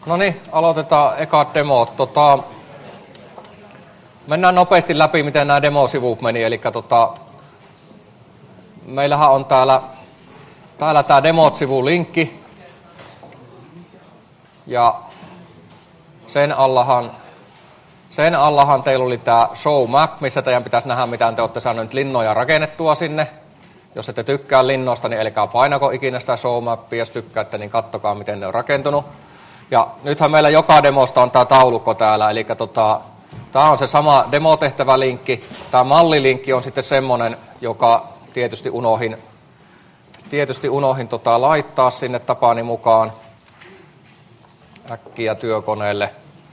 No niin, aloitetaan ekat demot. Mennään nopeasti läpi, miten nämä demosivut meni. Eli meillähän on täällä tämä demot-sivun linkki. Ja sen allahan teillä oli tämä show map, missä teidän pitäisi nähdä, mitä te olette saaneet linnoja rakennettua sinne. Jos ette tykkää linnoista, niin älkää painako ikinä sitä show mappia. Jos tykkäätte, niin kattokaa, miten ne on rakentunut. Ja nythän meillä joka demosta on tämä taulukko täällä, eli tämä on se sama demotehtävälinkki. Tämä mallilinkki on sitten semmoinen, joka tietysti unohin laittaa sinne tapani mukaan äkkiä työkoneelle.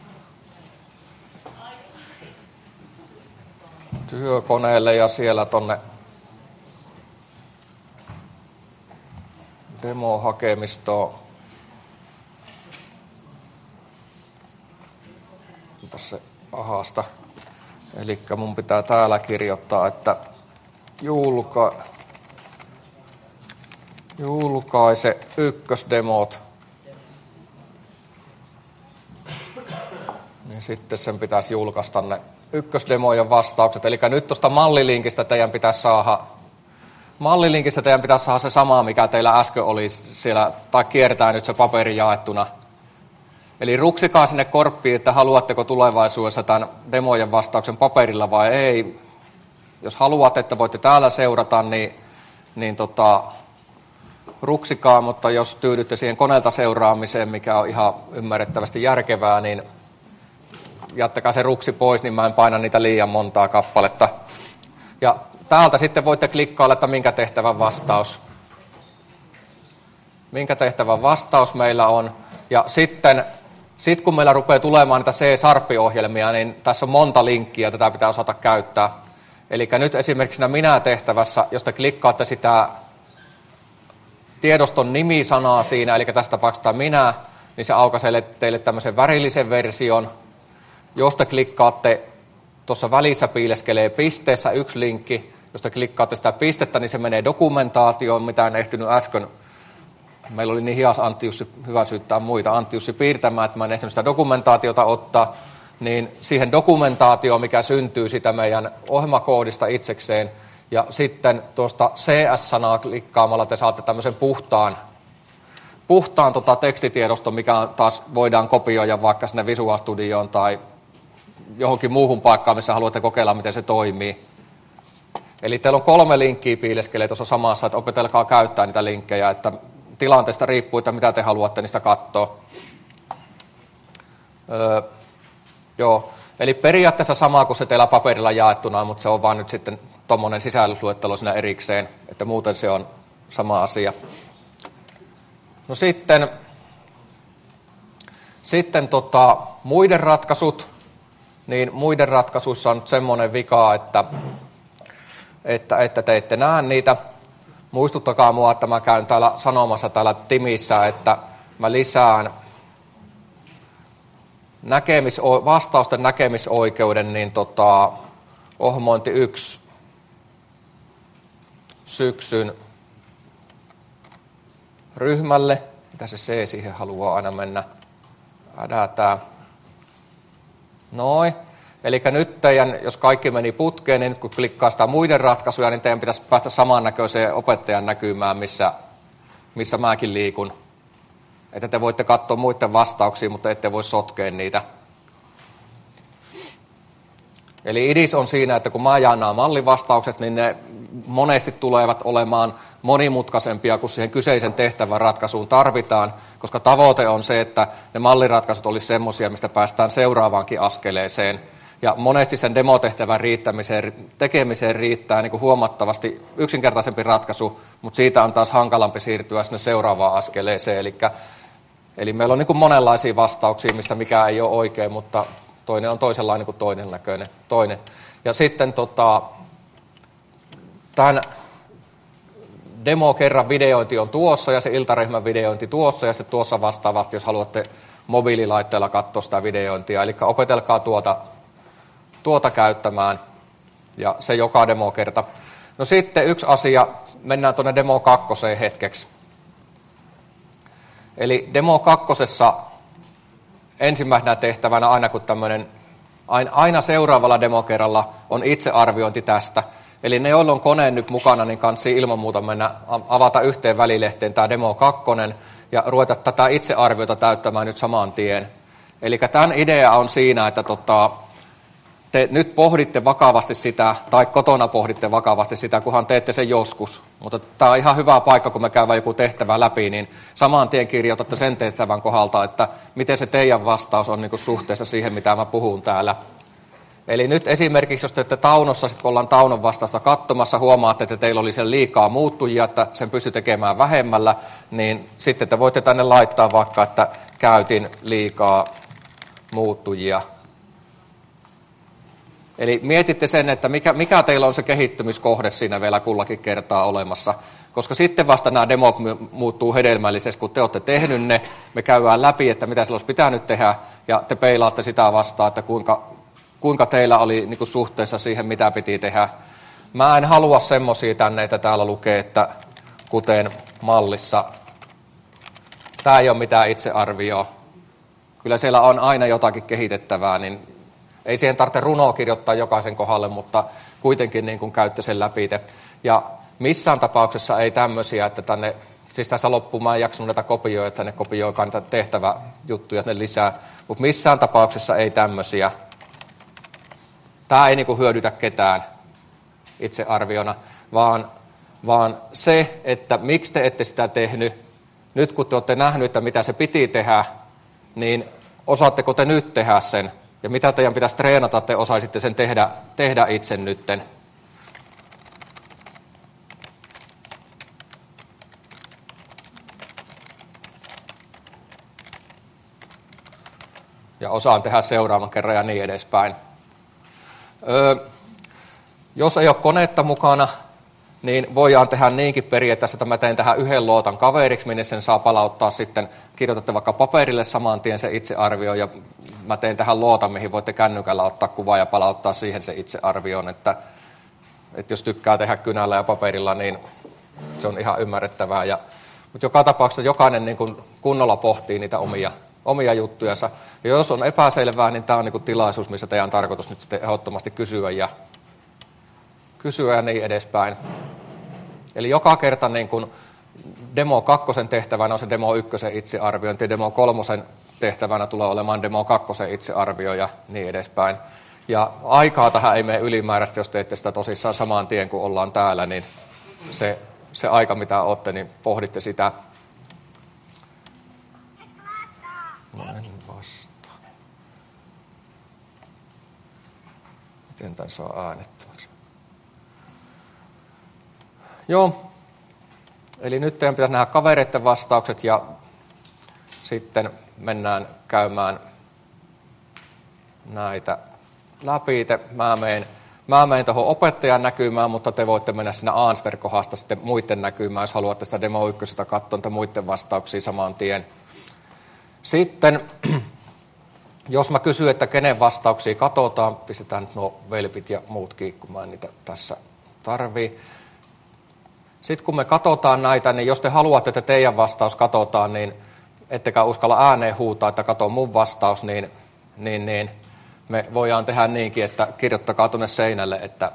Ja siellä tonne demo-hakemistoon. Onpas se ahasta. Elikkä mun pitää täällä kirjoittaa, että julkaise ykkösdemot. Niin sitten sen pitäisi julkaista ne ykkösdemojen vastaukset. Eli nyt tuosta mallilinkistä teidän pitäisi saada se sama, mikä teillä äsken oli siellä, tai kiertää nyt se paperi jaettuna. Eli ruksikaa sinne korppiin, että haluatteko tulevaisuudessa tämän demojen vastauksen paperilla vai ei. Jos haluatte, että voitte täällä seurata, niin ruksikaa, mutta jos tyydytte siihen koneelta seuraamiseen, mikä on ihan ymmärrettävästi järkevää, niin jättäkää se ruksi pois, niin mä en paina niitä liian montaa kappaletta. Ja täältä sitten voitte klikkailla, että minkä tehtävän vastaus meillä on. Ja sitten kun meillä rupeaa tulemaan niitä C-Sharp-ohjelmia, niin tässä on monta linkkiä, tätä pitää osata käyttää. Eli nyt esimerkiksi siinä minä-tehtävässä, jos te klikkaatte sitä tiedoston nimisanaa siinä, eli tässä tapauksessa minä, niin se aukaisee teille tämmöisen värillisen version. Jos te klikkaatte, tuossa välissä piileskelee pisteessä yksi linkki. Jos te klikkaatte sitä pistettä, niin se menee dokumentaatioon, mitä en ehtinyt äsken. Meillä oli niin hias Antti-Jussi, hyvä syyttää muita, Antti-Jussi piirtämään, että mä en ehtinyt sitä dokumentaatiota ottaa. Niin siihen dokumentaatioon, mikä syntyy sitä meidän ohjelmakoodista itsekseen. Ja sitten tuosta CS-sanaa klikkaamalla te saatte tämmöisen puhtaan tekstitiedoston, mikä taas voidaan kopioida vaikka sinne Visual Studioon tai johonkin muuhun paikkaan, missä haluatte kokeilla, miten se toimii. Eli teillä on 3 linkkiä piileskelee tuossa samassa, että opetelkaa käyttää niitä linkkejä, että tilanteesta riippuu, että mitä te haluatte niistä katsoa. Joo, eli periaatteessa sama kuin se teillä paperilla jaettuna, mutta se on vaan nyt sitten tuommoinen sisällysluettelo siinä erikseen, että muuten se on sama asia. No sitten muiden ratkaisut, niin muiden ratkaisuissa on nyt semmoinen vika, että te ette näe niitä. Muistuttakaa mua, että mä käyn täällä sanomassa täällä Timissä, että mä lisään vastausten näkemisoikeuden niin ohjelmointi 1 syksyn ryhmälle. Mitä se C siihen haluaa aina mennä? Ädätään. Noin. Eli nyt jos kaikki meni putkeen, niin nyt kun klikkaa sitä muiden ratkaisuja, niin teidän pitäisi päästä samannäköiseen opettajan näkymään, missä mäkin liikun. Että te voitte katsoa muiden vastauksia, mutta ette voi sotkea niitä. Eli idis on siinä, että kun mä jaan nämä mallivastaukset, niin ne monesti tulevat olemaan monimutkaisempia kuin siihen kyseisen tehtävän ratkaisuun tarvitaan, koska tavoite on se, että ne malliratkaisut olisi semmoisia, mistä päästään seuraavaankin askeleeseen. Ja monesti sen demotehtävän tekemiseen riittää niin kuin huomattavasti yksinkertaisempi ratkaisu, mutta siitä on taas hankalampi siirtyä sinne seuraavaan askeleeseen. Eli meillä on niin kuin monenlaisia vastauksia, mistä mikään ei ole oikein, mutta toinen on toisenlainen kuin toinen näköinen. Ja sitten tämän demo-kerran videointi on tuossa ja se iltaryhmän videointi tuossa ja sitten tuossa vastaavasti, jos haluatte mobiililaitteella katsoa sitä videointia. Eli opetelkaa tuota käyttämään ja se joka demo-kerta. No sitten yksi asia, mennään tuonne demo 2 hetkeksi. Eli demo 2 ensimmäisenä tehtävänä aina kun aina seuraavalla demokerralla on itsearviointi tästä. Eli ne, joilla on koneen nyt mukana, niin kansi ilman muuta mennä avata yhteen välilehteen tämä demo 2 ja ruveta tätä itsearviota täyttämään nyt saman tien. Eli tämän idea on siinä, että te nyt pohditte vakavasti sitä, tai kotona pohditte vakavasti sitä, kunhan teette sen joskus. Mutta tämä on ihan hyvä paikka, kun me käydään joku tehtävä läpi, niin saman tien kirjoitatte sen tehtävän kohdalta, että miten se teidän vastaus on niin kuin suhteessa siihen, mitä mä puhun täällä. Eli nyt esimerkiksi, jos te olette Taunossa, kun ollaan Taunon vastausta katsomassa, huomaatte, että teillä oli sen liikaa muuttujia, että sen pystyi tekemään vähemmällä, niin sitten te voitte tänne laittaa vaikka, että käytin liikaa muuttujia. Eli mietitte sen, että mikä teillä on se kehittymiskohde siinä vielä kullakin kertaa olemassa. Koska sitten vasta nämä demot muuttuu hedelmällisesti, kun te olette tehnyt ne, me käydään läpi, että mitä sillä olisi pitänyt tehdä, ja te peilaatte sitä vastaan, että kuinka teillä oli niin kuin suhteessa siihen, mitä piti tehdä. Mä en halua semmoisia tänne, että täällä lukee, että kuten mallissa. Tämä ei ole mitään itsearvioa. Kyllä siellä on aina jotakin kehitettävää, niin ei siihen tarvitse runoa kirjoittaa jokaisen kohdalle, mutta kuitenkin niin kuin käytte sen läpi. Ja missään tapauksessa ei tämmöisiä, että tänne, siis tässä loppuun mä en jaksanut näitä kopioida, että ne kopioikaan niitä tehtäväjuttuja ne lisää, mutta missään tapauksessa ei tämmöisiä. Tämä ei niin kuin hyödytä ketään itsearviona, vaan se, että miksi te ette sitä tehnyt, nyt kun te olette nähnyt, että mitä se piti tehdä, niin osaatteko te nyt tehdä sen? Ja mitä teidän pitäisi treenata, te osaisitte sen tehdä itse nytten. Ja osaan tehdä seuraavan kerran ja niin edespäin. Jos ei ole konetta mukana, niin voidaan tehdä niinkin periaatteessa, että mä teen tähän yhden luotan kaveriksi, minne sen saa palauttaa sitten, kirjoitatte vaikka paperille saman tien se itsearvio, ja mä teen tähän luotan, mihin voitte kännykällä ottaa kuvaa ja palauttaa siihen se itsearvioon, että jos tykkää tehdä kynällä ja paperilla, niin se on ihan ymmärrettävää. Mutta joka tapauksessa jokainen niin kun kunnolla pohtii niitä omia juttujansa. Ja jos on epäselvää, niin tämä on niin kun tilaisuus, missä teidän on tarkoitus nyt sitten ehdottomasti kysyä ja niin edespäin. Eli joka kerta niin kun demo 2 tehtävänä on se demo 1 itsearviointi, demo 3 tehtävänä tulee olemaan demo 2 itsearvio ja niin edespäin. Ja aikaa tähän ei mene ylimääräisesti, jos teette sitä tosissaan saman tien, kun ollaan täällä, niin se aika, mitä olette, niin pohditte sitä. No en vastaa. Miten tämän saa äänettömäksi? Joo. Eli nyt teidän pitäisi nähdä kavereiden vastaukset ja sitten mennään käymään näitä läpi. Mä menen tuohon opettajan näkymään, mutta te voitte mennä siinä Answer-kohdasta sitten muiden näkymään, jos haluatte sitä demo 1 katsoa niitä muiden vastauksia saman tien. Sitten, jos mä kysyn, että kenen vastauksia katsotaan, pistetään nyt nuo velpit ja muutkin, kun mä en niitä tässä tarvii. Sitten kun me katsotaan näitä, niin jos te haluatte, että teidän vastaus katsotaan, niin ettekä uskalla ääneen huutaa, että katso mun vastaus, niin me voidaan tehdä niinkin, että kirjoittakaa tuonne seinälle, että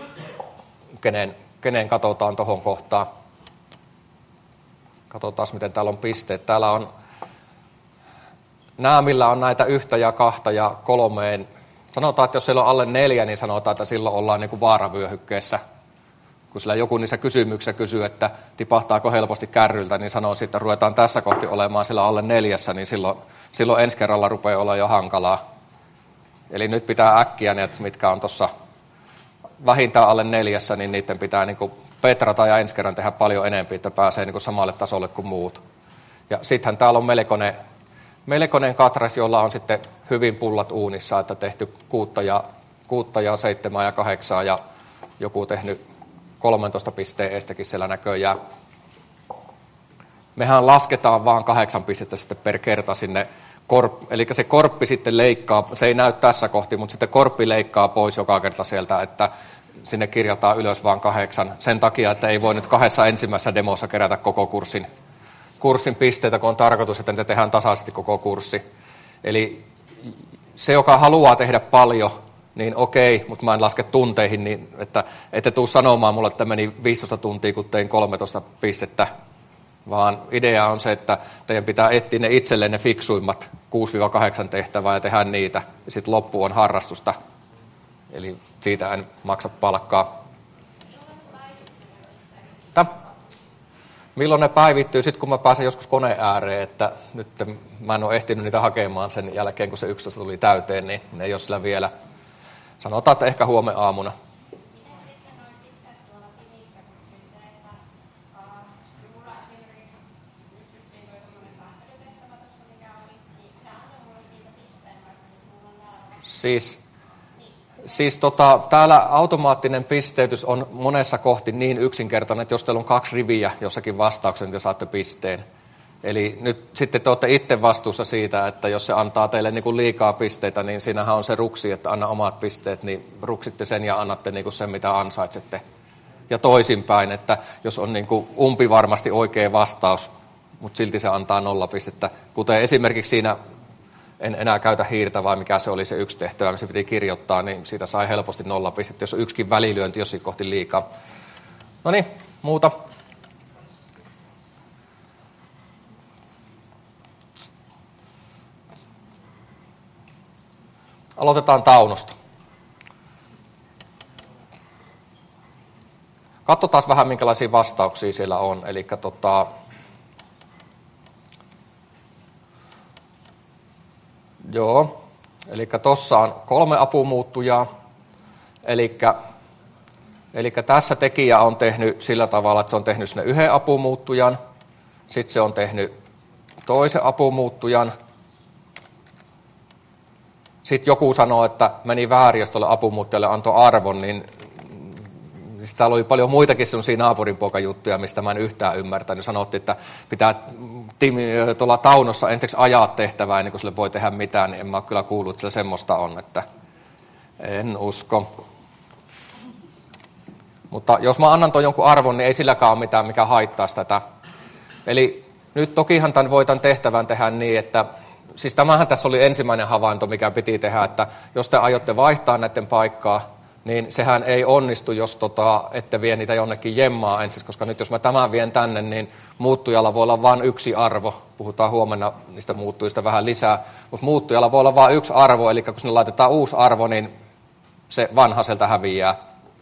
kenen katsotaan tuohon kohtaan. Katsotaan, miten täällä on pisteet. Täällä on nämä, millä on näitä 1 ja 2 ja 3. Sanotaan, että jos siellä on alle 4, niin sanotaan, että silloin ollaan niin kuin vaaravyöhykkeessä. Kun sillä joku niissä kysymyksissä kysyy, että tipahtaako helposti kärryltä, niin sanoo sitten, että ruvetaan tässä kohti olemaan sillä alle 4, niin silloin ensi kerralla rupeaa olla jo hankalaa. Eli nyt pitää äkkiä ne, mitkä on tuossa vähintään alle 4, niin niiden pitää niin kuin petrata ja ensi kerran tehdä paljon enemmän, että pääsee niin kuin samalle tasolle kuin muut. Ja sittenhän täällä on melkoinen katras, jolla on sitten hyvin pullat uunissa, että tehty 6 ja 7 ja 8 ja joku tehnyt 13 pisteen eestäkin siellä näköjään. Mehän lasketaan vaan 8 pistettä sitten per kerta sinne, eli se korppi sitten leikkaa, se ei näy tässä kohti, mutta sitten korppi leikkaa pois joka kerta sieltä, että sinne kirjataan ylös vaan 8. Sen takia, että ei voi nyt 2 ensimmäisessä demossa kerätä koko kurssin pisteitä, kun on tarkoitus, että ne tehdään tasaisesti koko kurssi. Eli se, joka haluaa tehdä paljon, niin okei, mutta mä en laske tunteihin, niin että ette tule sanomaan mulle, että meni 15 tuntia, kun tein 13 pistettä, vaan idea on se, että teidän pitää etsiä ne itselleen ne fiksuimmat 6-8 tehtävää ja tehdä niitä, ja sitten loppu on harrastusta, eli siitä en maksa palkkaa. Milloin ne päivittyy? Sitten kun mä pääsen joskus koneen ääreen, että nyt mä en ole ehtinyt niitä hakemaan sen jälkeen, kun se 11 tuli täyteen, niin ne ei ole sillä vielä. Sanotaan, että ehkä huomenna aamuna. Miten sitten noin pisteet tuolla timissä, kun siis se, että mulla esimerkiksi nyt justiin toi tommonen päättelytehtävä tuossa, mikä oli, niin se antoi mulle siitä pisteen, vaikka siis mulla on nää Siis täällä automaattinen pisteytys on monessa kohti niin yksinkertainen, että jos teillä on 2 riviä jossakin vastauksessa, niin te saatte pisteen. Eli nyt sitten te olette itse vastuussa siitä, että jos se antaa teille niin kuin liikaa pisteitä, niin siinähän on se ruksi, että anna omat pisteet, niin ruksitte sen ja annatte niin kuin sen, mitä ansaitsette. Ja toisinpäin, että jos on niin kuin umpivarmasti oikea vastaus, mutta silti se antaa 0 pistettä, kuten esimerkiksi siinä, en enää käytä hiirtä, vai mikä se oli se yksi tehtävä, missä piti kirjoittaa, niin siitä sai helposti 0 pistettä, jos on yksikin välilyönti jossakin kohti liikaa. No niin, muuta. Aloitetaan Taunosta. Katsotaan vähän, minkälaisia vastauksia siellä on. Eli tuossa on 3 apumuuttujaa. Eli tässä tekijä on tehnyt sillä tavalla, että se on tehnyt sinne 1 apumuuttujan. Sitten se on tehnyt toisen apumuuttujan. Sitten joku sanoo, että meni väärin, jos tuolle apumuuttajalle antoi arvon, niin täällä oli paljon muitakin sellaisia naapurinpoikajuttuja, mistä mä en yhtään ymmärtänyt. Sanottiin, että pitää tuolla Taunossa ensiksi ajaa tehtävää ennen kuin sille voi tehdä mitään, niin en mä ole kyllä kuullut, että sillä semmoista on, että en usko. Mutta jos mä annan tuon jonkun arvon, niin ei silläkään ole mitään, mikä haittaisi tätä. Eli nyt tokihan voi tämän tehtävän tehdä niin, että siis tämähän tässä oli ensimmäinen havainto, mikä piti tehdä, että jos te aiotte vaihtaa näiden paikkaa, niin sehän ei onnistu, jos ette vie niitä jonnekin jemmaa ensin, koska nyt jos mä tämän vien tänne, niin muuttujalla voi olla vain 1 arvo. Puhutaan huomenna niistä muuttujista vähän lisää, mutta muuttujalla voi olla vain 1 arvo, eli kun sinne laitetaan uusi arvo, niin se vanha sieltä häviää.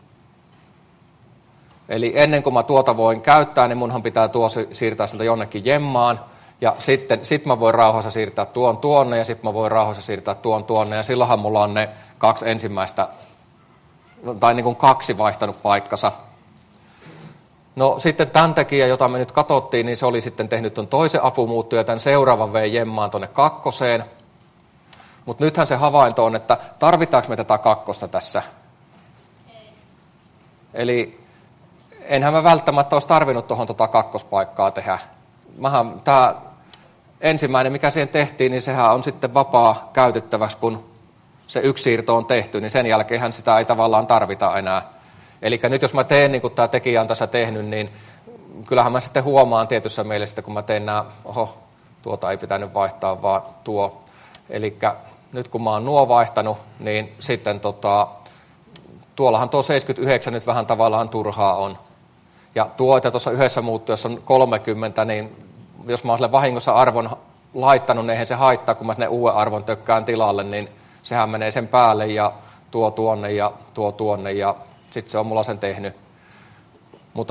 Eli ennen kuin mä tuota voin käyttää, niin munhan pitää siirtää sieltä jonnekin jemmaan. Ja sitten mä voin rauhassa siirtää tuon tuonne ja sitten mä voin rauhassa siirtää tuon tuonne. Ja silloinhan mulla on ne 2 ensimmäistä, tai niin kuin 2 vaihtanut paikkansa. No sitten tämän tekijä, jota me nyt katsottiin, niin se oli sitten tehnyt tuon toisen apumuuttujan ja tämän seuraavan vei jemmaan tuonne 2. Mutta nythän se havainto on, että tarvitaanko me tätä 2 tässä? Ei. Eli enhän mä välttämättä olisi tarvinnut tuohon 2. paikkaa tehdä. Tämä ensimmäinen, mikä siihen tehtiin, niin sehän on sitten vapaa käytettäväksi, kun se 1 siirto on tehty, niin sen jälkeenhän sitä ei tavallaan tarvita enää. Eli nyt jos mä teen niin kuin tämä tekijä on tässä tehnyt, niin kyllähän mä sitten huomaan tietyssä mielessä, kun mä teen nämä, tuota ei pitänyt vaihtaa, vaan tuo. Eli nyt kun mä oon nuo vaihtanut, niin sitten tuollahan tuo 79 nyt vähän tavallaan turhaa on. Ja tuo, että tuossa yhdessä muuttujassa on 30, niin jos mä oon sille vahingossa arvon laittanut, niin eihän se haittaa, kun mä sinne uuden arvon tökkään tilalle, niin sehän menee sen päälle ja tuo tuonne ja sitten se on mulla sen tehnyt. Mutta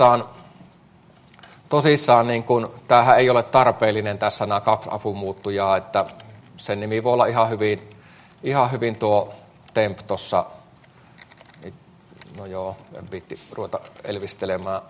tosissaan niin kun, tämähän ei ole tarpeellinen tässä nämä 2 apumuuttujaa, että sen nimi voi olla ihan hyvin tuo temp tuossa. No joo, en viitti ruveta elvistelemään.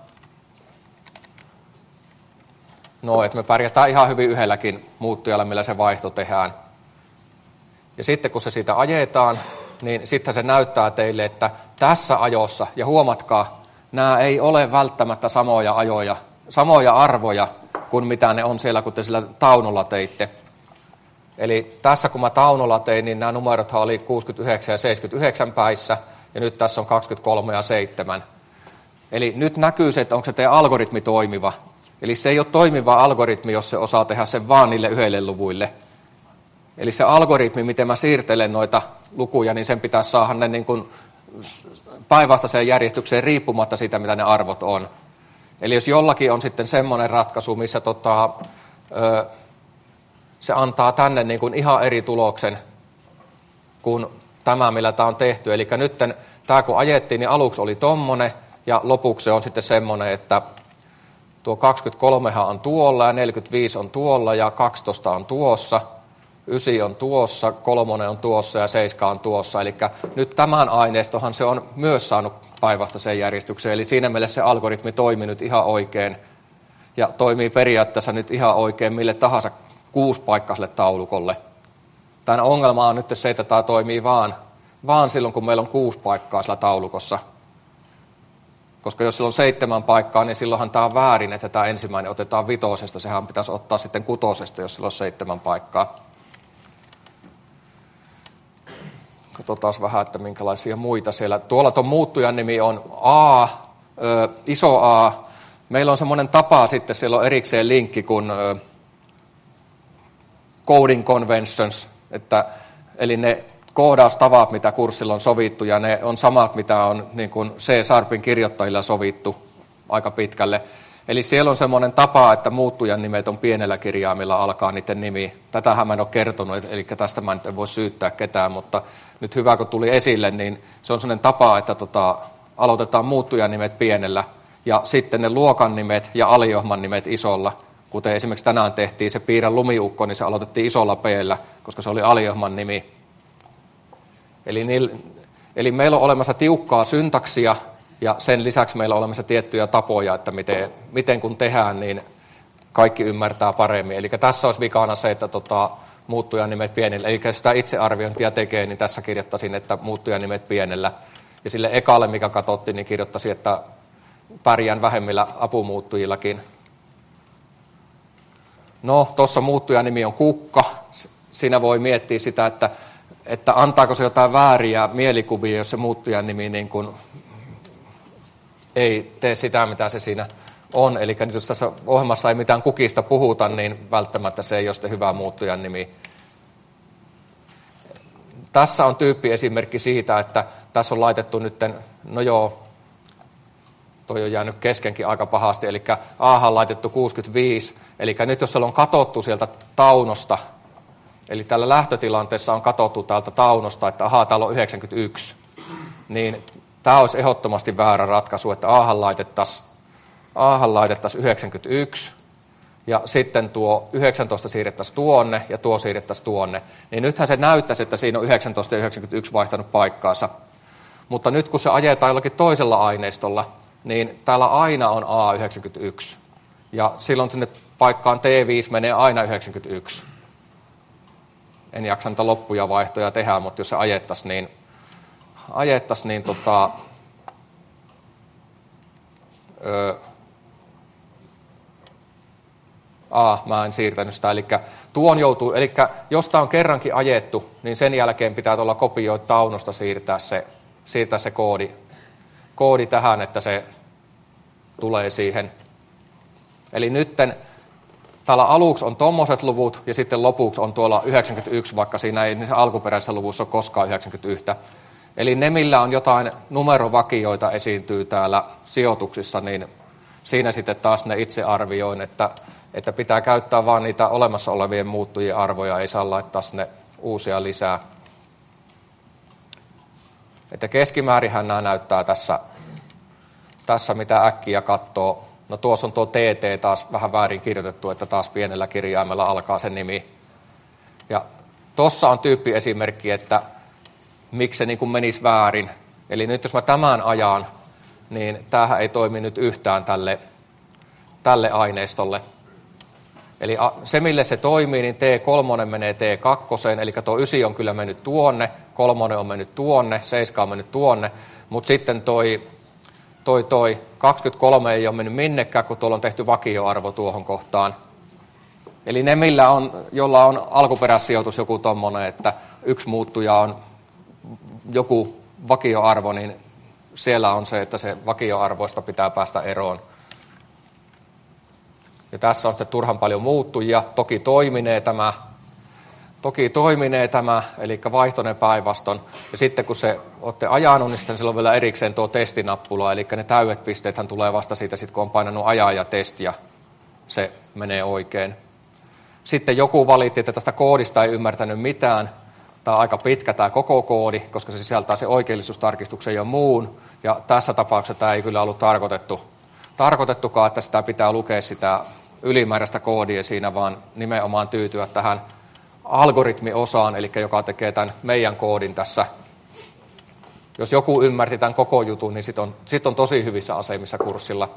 No, että me pärjätään ihan hyvin yhdelläkin muuttujalla, millä se vaihto tehdään. Ja sitten kun se siitä ajetaan, niin sitten se näyttää teille, että tässä ajossa, ja huomatkaa, nämä ei ole välttämättä samoja arvoja kuin mitä ne on siellä, kun te sillä Taunolla teitte. Eli tässä kun mä Taunolla tein, niin nämä numerothan oli 69 ja 79 päissä, ja nyt tässä on 23 ja 7. Eli nyt näkyy se, että onko se teidän algoritmi toimiva. Eli se ei ole toimiva algoritmi, jos se osaa tehdä sen vaan niille 1 luvuille. Eli se algoritmi, miten mä siirtelen noita lukuja, niin sen pitäisi saada ne niin kuin päinvastaiseen järjestykseen riippumatta siitä, mitä ne arvot on. Eli jos jollakin on sitten semmoinen ratkaisu, missä se antaa tänne niin kuin ihan eri tuloksen kuin tämä, millä tämä on tehty. Eli nyt tämä kun ajettiin, niin aluksi oli tommonen ja lopuksi se on sitten semmoinen, että tuo 23 on tuolla ja 45 on tuolla ja 12 on tuossa, 9 on tuossa, 3 on tuossa ja 7 on tuossa. Eli nyt tämän aineistohan se on myös saanut päinvastaiseen järjestykseen. Eli siinä mielessä se algoritmi toimii nyt ihan oikein ja toimii periaatteessa nyt ihan oikein mille tahansa 6-paikkaiselle taulukolle. Tämän ongelma on nyt se, että tämä toimii vaan silloin, kun meillä on 6 paikkaa sillä taulukossa. Koska jos sillä on 7 paikkaa, niin silloinhan tämä on väärin, että tämä ensimmäinen otetaan 5, sehän pitäisi ottaa sitten 6, jos sillä on 7 paikkaa. Katsotaan vähän, että minkälaisia muita siellä. Tuolla tuon muuttujan nimi on A, iso A. Meillä on semmoinen tapa sitten, siellä on erikseen linkki kuin coding conventions, eli ne koodaustavat, mitä kurssilla on sovittu, ja ne on samat, mitä on niin kuin C-Sharpin kirjoittajilla sovittu aika pitkälle. Eli siellä on semmoinen tapa, että muuttujan nimet on pienellä kirjaimilla alkaa niiden nimi. Tätähän mä en ole kertonut, eli tästä mä en voi syyttää ketään, mutta nyt hyvä, kun tuli esille, niin se on semmoinen tapa, että aloitetaan muuttujan nimet pienellä, ja sitten ne luokan nimet ja aliohman nimet isolla. Kuten esimerkiksi tänään tehtiin se Piirän lumiukko, niin se aloitettiin isolla P:llä, koska se oli aliohman nimi. Eli meillä on olemassa tiukkaa syntaksia, ja sen lisäksi meillä on olemassa tiettyjä tapoja, että miten kun tehdään, niin kaikki ymmärtää paremmin. Eli tässä olisi vikana se, että muuttujan nimet pienellä. Eli jos sitä itsearviointia tekee, niin tässä kirjoittaisin, että muuttujan nimet pienellä. Ja sille ekalle, mikä katsottiin, niin kirjoittaisin, että pärjään vähemmillä apumuuttujillakin. No, tuossa muuttujan nimi on Kukka. Siinä voi miettiä sitä, että antaako se jotain vääriä mielikuvia, jos se muuttujan nimi niin kuin ei tee sitä, mitä se siinä on. Eli jos tässä ohjelmassa ei mitään kukista puhuta, niin välttämättä se ei ole sitten hyvä muuttujan nimi. Tässä on tyyppiesimerkki siitä, että tässä on laitettu nyt, no joo, toi on jäänyt keskenkin aika pahasti, eli A on laitettu 65, eli nyt jos siellä on katsottu sieltä taunosta, eli tällä lähtötilanteessa on katsottu täältä taunosta, että täällä on 91, niin tämä olisi ehdottomasti väärä ratkaisu, että Ahan laitettaisiin 91, ja sitten tuo 19 siirrettäisiin tuonne, ja tuo siirrettäisiin tuonne. Niin nythän se näyttäisi, että siinä on 19 ja 91 vaihtanut paikkaansa. Mutta nyt kun se ajetaan jollakin toisella aineistolla, niin täällä aina on A91. Ja silloin sinne paikkaan T5 menee aina 91. En jaksa niitä loppuja vaihtoja tehdä, mutta jos se ajettaisiin, mä en siirtänyt sitä, eli jos tämä on kerrankin ajettu, niin sen jälkeen pitää tuolla kopioi taunosta siirtää se koodi tähän, että se tulee siihen. Eli nytten täällä aluksi on tommoset luvut ja sitten lopuksi on tuolla 91, vaikka siinä ei niissä alkuperäisissä luvuissa ole koskaan 91. Eli ne, millä on jotain numerovakioita esiintyy täällä sijoituksissa, niin siinä sitten taas ne itse arvioin, että pitää käyttää vaan niitä olemassa olevien muuttujien arvoja, ei saa laittaa sinne uusia lisää. Että keskimäärinhän nämä näyttää tässä mitä äkkiä katsoo. No tuossa on tuo TT taas vähän väärin kirjoitettu, että taas pienellä kirjaimella alkaa se nimi. Ja tuossa on tyyppiesimerkki, että miksi se niin kuin menisi väärin. Eli nyt jos mä tämän ajan, niin tämähän ei toimi nyt yhtään tälle aineistolle. Eli se, mille se toimii, niin T3 menee T2, eli tuo 9 on kyllä mennyt tuonne, 3 on mennyt tuonne, 7 on mennyt tuonne, mutta sitten toi 23 ei ole mennyt minnekään, kun tuolla on tehty vakioarvo tuohon kohtaan. Eli ne, jolla on alkuperäissijoitus joku tommonen, että yksi muuttuja on joku vakioarvo, niin siellä on se, että se vakioarvoista pitää päästä eroon. Ja tässä on sitten turhan paljon muuttujia. Toki toiminee Toki toiminee tämä, eli vaihtoinen päinvastoin. Ja sitten kun se olette ajanut, niin sitten sillä on vielä erikseen tuo testinappula, eli ne täydet pisteethän tulee vasta siitä, sit kun on painanut ajaa ja testi, ja se menee oikein. Sitten joku valitti, että tästä koodista ei ymmärtänyt mitään. Tämä on aika pitkä tämä koko koodi, koska se sisältää se oikeellisuustarkistuksen ja muun. Ja tässä tapauksessa tämä ei kyllä ollut tarkoitettukaan, että sitä pitää lukea sitä ylimääräistä koodia siinä, vaan nimenomaan tyytyä tähän algoritmiosaan, eli joka tekee tämän meidän koodin tässä. Jos joku ymmärti tämän koko jutun, niin sit on tosi hyvissä asemissa kurssilla.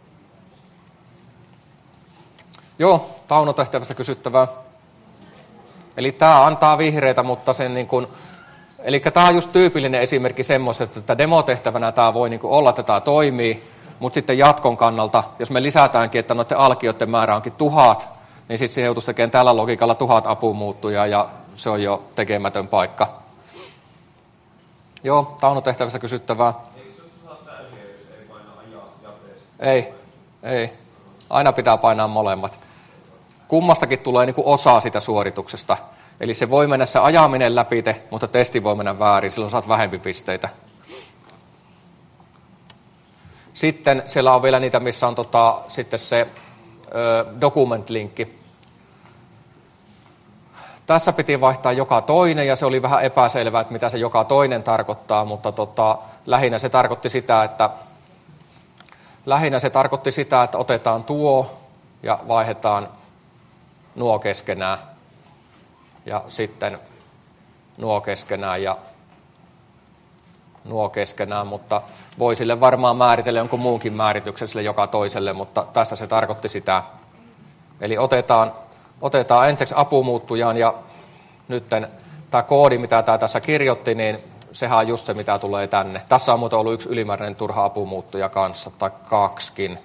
Joo, Tauno-tehtävästä kysyttävää. Eli tämä antaa vihreitä, mutta sen niin kuin, eli tämä on just tyypillinen esimerkki semmoisesta, että demotehtävänä tämä voi niin kuin olla, että tämä toimii, mutta sitten jatkon kannalta, jos me lisätäänkin, että noiden alkioiden määrä onkin 1000, niin sitten se joutuisi tekemään tällä logiikalla 1000 apumuuttujaa, ja se on jo tekemätön paikka. Joo, Tauno-tehtävästä kysyttävää. Eikö jos saa täysin, jos ei paina ajaa jateesta? Ei. Aina pitää painaa molemmat. Kummastakin tulee niin kuin osa sitä suorituksesta. Eli se voi mennä se ajaminen läpi, mutta testi voi mennä väärin, silloin saat vähempi pisteitä. Sitten siellä on vielä niitä, missä on sitten se document-linkki. Tässä piti vaihtaa joka toinen, ja se oli vähän epäselvää, että mitä se joka toinen tarkoittaa, mutta lähinnä se tarkoitti sitä, että otetaan tuo ja vaihdetaan nuo keskenään, ja sitten nuo keskenään ja nuo keskenään, mutta voi sille varmaan määritellä jonkun muunkin määrityksen sille joka toiselle, mutta tässä se tarkoitti sitä. Eli otetaan ensiksi apumuuttujaan, ja nyt tämä koodi, mitä tämä tässä kirjoitti, niin sehän on just se, mitä tulee tänne. Tässä on muuten ollut yksi ylimääräinen turha apumuuttuja kanssa, tai kaksikin.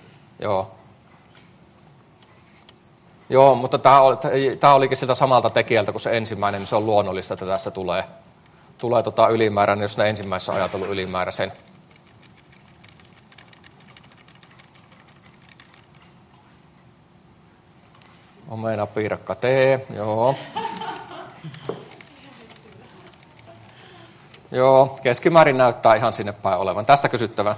Joo, mutta tämä olikin siltä samalta tekijältä kuin se ensimmäinen, niin se on luonnollista, että tässä tulee ylimääräinen, jos ne ensimmäisessä on ajatellut ylimääräisen. Omena piirakka tee, joo. Joo, keskimäärin näyttää ihan sinne päin olevan. Tästä kysyttävä.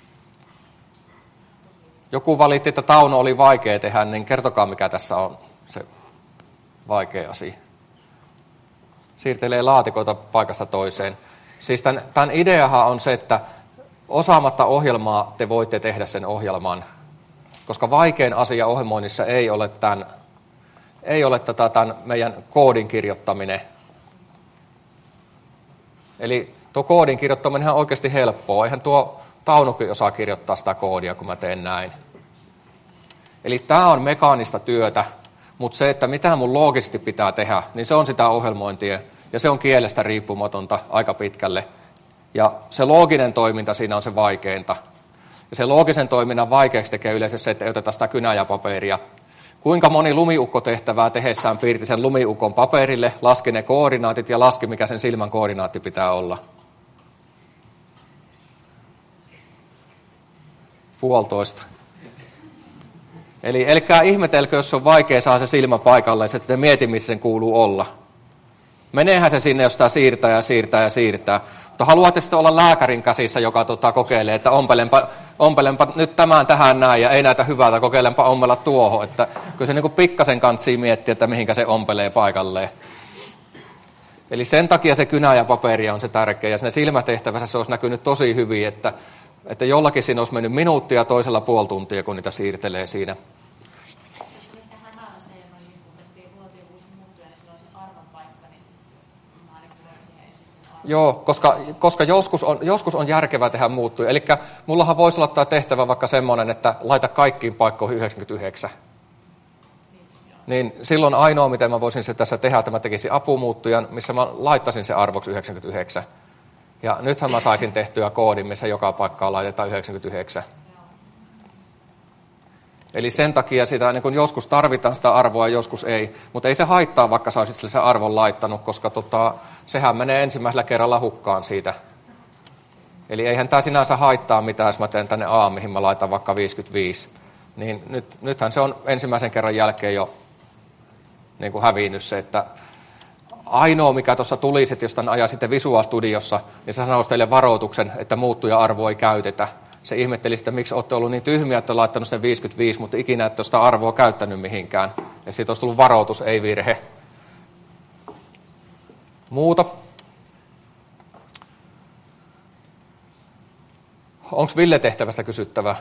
Joku valitti, että Tauno oli vaikea tehdä, niin kertokaa mikä tässä on se vaikea asia. Siirtelee laatikoita paikasta toiseen. Siis tämän ideahan on se, että osaamatta ohjelmaa te voitte tehdä sen ohjelman, koska vaikein asia ohjelmoinnissa ei ole tämän meidän koodin kirjoittaminen. Eli tuo koodin kirjoittaminen on oikeasti helppoa. Eihän tuo Taunokin osaa kirjoittaa sitä koodia, kun mä teen näin. Eli tämä on mekaanista työtä, mutta se, että mitä mun loogisesti pitää tehdä, niin se on sitä ohjelmointia, ja se on kielestä riippumatonta aika pitkälle. Ja se looginen toiminta siinä on se vaikeinta. Ja se loogisen toiminnan vaikeaksi tekee yleensä se, että ei oteta sitä kynäjäpaperia. Kuinka moni lumiukkotehtävää tehessään piirti sen lumiukon paperille, laski ne koordinaatit ja laski, mikä sen silmän koordinaatti pitää olla. 1,5. Eli älkää ihmetelkö, jos on vaikea saada se silmä paikalle, että te mieti, missä sen kuuluu olla. Meneehän se sinne, jos sitä siirtää. Mutta haluatte sitten olla lääkärin käsissä, joka kokeilee, että ompelenpa nyt tämän tähän näin, ja ei näytä hyvältä, kokeilenpa ommella tuohon. Että kyllä se niin pikkasen kantsii miettiä, että mihinkä se ompelee paikalleen. Eli sen takia se kynä ja paperi on se tärkeä, ja siinä silmätehtävässä se olisi näkynyt tosi hyvin, että jollakin siinä olisi mennyt minuuttia ja toisella 0,5 tuntia, kun niitä siirtelee siinä. Jos nyt tähän määräsneilman liputettiin luotiin uusi muuttuja, niin silloin se arvon paikka, niin mä ainakin voin siihen ensin sen arvon. Joo, koska joskus on järkevää tehdä muuttuja. Eli mullahan voisi olla tämä tehtävä vaikka semmoinen, että laita kaikkiin paikkoihin 99. Niin silloin ainoa, mitä mä voisin se tässä tehdä, että mä tekisin apumuuttujan, missä mä laittaisin se arvoksi 99. Ja nythän mä saisin tehtyä koodin, missä joka paikkaan laitetaan 99. Eli sen takia sitä niin kun joskus tarvitaan sitä arvoa ja joskus ei. Mutta ei se haittaa, vaikka sä olisit sen arvon laittanut, koska sehän menee ensimmäisellä kerralla hukkaan siitä. Eli eihän tämä sinänsä haittaa mitään, jos mä teen tänne A, mihin mä laitan vaikka 55. Niin nythän se on ensimmäisen kerran jälkeen jo niin kuin hävinnyt se, että ainoa, mikä tuossa tulisi, että jos tämän ajaa sitten Visual Studiossa, niin se sanoisi teille varoituksen, että muuttuja-arvoa ei käytetä. Se ihmetteli sitä, miksi olette ollut niin tyhmiä, että olette laittanut sen 55, mutta ikinä ette ole sitä arvoa käyttänyt mihinkään. Ja siitä olisi tullut varoitus, ei virhe. Muuta. Onko Ville-tehtävästä kysyttävää?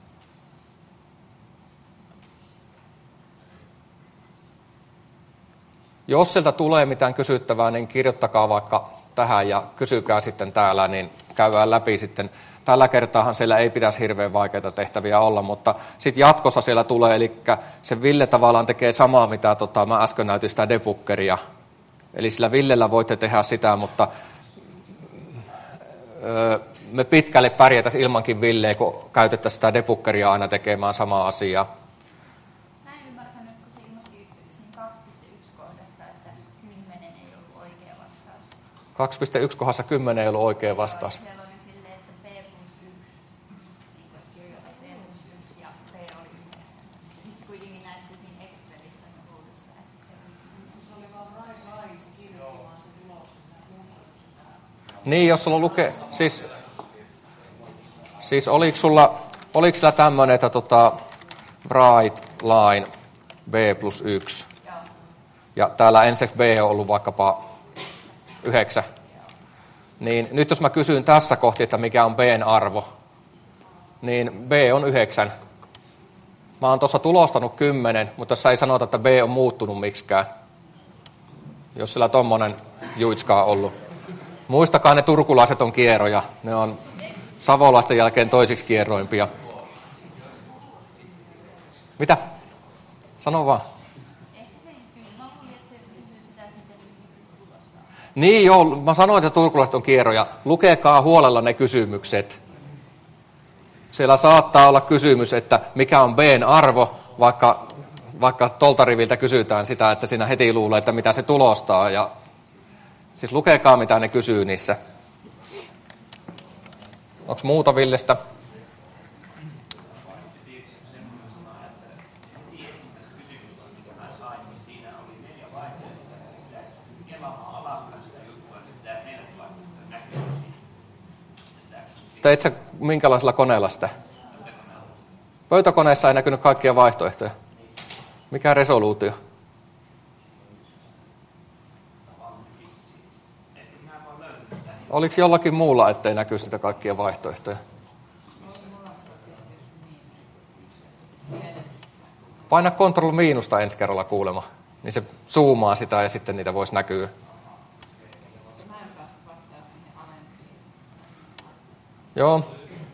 Jos sieltä tulee mitään kysyttävää, niin kirjoittakaa vaikka tähän ja kysykää sitten täällä, niin käydään läpi sitten. Tällä kertaahan siellä ei pitäisi hirveän vaikeita tehtäviä olla, mutta sitten jatkossa siellä tulee, eli se Ville tavallaan tekee samaa, mitä mä äsken näytin sitä debuggeria. Eli sillä Villellä voitte tehdä sitä, mutta me pitkälle pärjätäisiin ilmankin Villeä, kun käytettäisiin sitä debuggeria aina tekemään samaa asiaa. Mä en ymmärtänyt, kun se ilmoitti siinä 2.1 kohdassa, että 10 ei ollut oikea vastaus. 2.1 kohdassa 10 ei ollut oikea vastaus. Siellä oli silleen, että B+1, niin kuin kirjoitti B+1 ja B oli 9. Sitten kuitenkin näytti siinä Excelissä ruudussa, että se oli vaan se kirjoitti vaan se tulos, ja sä muuttanut sitä. Niin, jos sulla lukee, siis oliko sulla tämmöinen, että write line B+1, ja täällä ensiksi B on ollut vaikkapa 9, niin nyt jos mä kysyn tässä kohti, että mikä on B:n arvo, niin B on 9. Mä oon tuossa tulostanut 10, mutta tässä ei sanota, että B on muuttunut miksikään, jos sillä tommonen juitska on ollut. Muistakaa, ne turkulaiset on kieroja. Ne on savolaisten jälkeen toisiksi kierroimpia. Mitä? Sano vaan. Niin joo, mä sanoin, että turkulaiset on kieroja. Lukekaa huolella ne kysymykset. Siellä saattaa olla kysymys, että mikä on B:n arvo, vaikka tolta riviltä kysytään sitä, että siinä heti luulee, että mitä se tulostaa. Ja siis lukekaa, mitä ne kysyy niissä. Onko muuta Villestä? Teit sä minkälaisella koneella sitä? Pöytäkoneessa ei näkynyt kaikkia vaihtoehtoja. Mikä resoluutio? Oliko jollakin muulla, ettei näkyy sitä kaikkia vaihtoehtoja? Paina Ctrl-miinusta ensi kerralla kuulema, niin se zoomaa sitä ja sitten niitä voisi näkyä. Joo.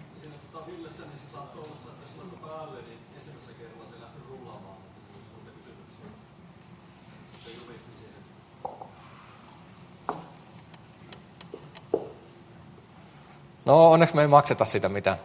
No onneksi me ei makseta sitä mitään.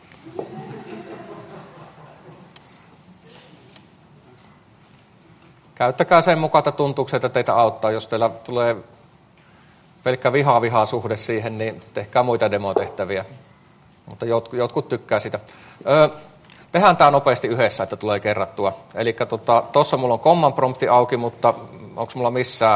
Käyttäkää sen mukaan, että tuntuuko, että teitä auttaa. Jos teillä tulee pelkkä vihaa suhde siihen, niin tehkää muita demotehtäviä. Mutta jotkut tykkää sitä. Tehdään tämä nopeasti yhdessä, että tulee kerrattua. Eli tuossa mulla on command prompti auki, mutta onko mulla missään...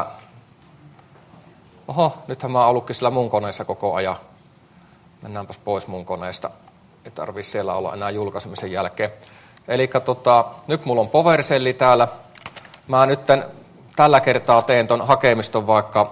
Oho, nythän mä oon ollutkin sillä mun koneessa koko ajan. Mennäänpäs pois mun koneesta. Ei tarvitse siellä olla enää julkaisemisen jälkeen. Eli nyt mulla on PowerShell täällä. Mä nyt tällä kertaa teen ton hakemiston vaikka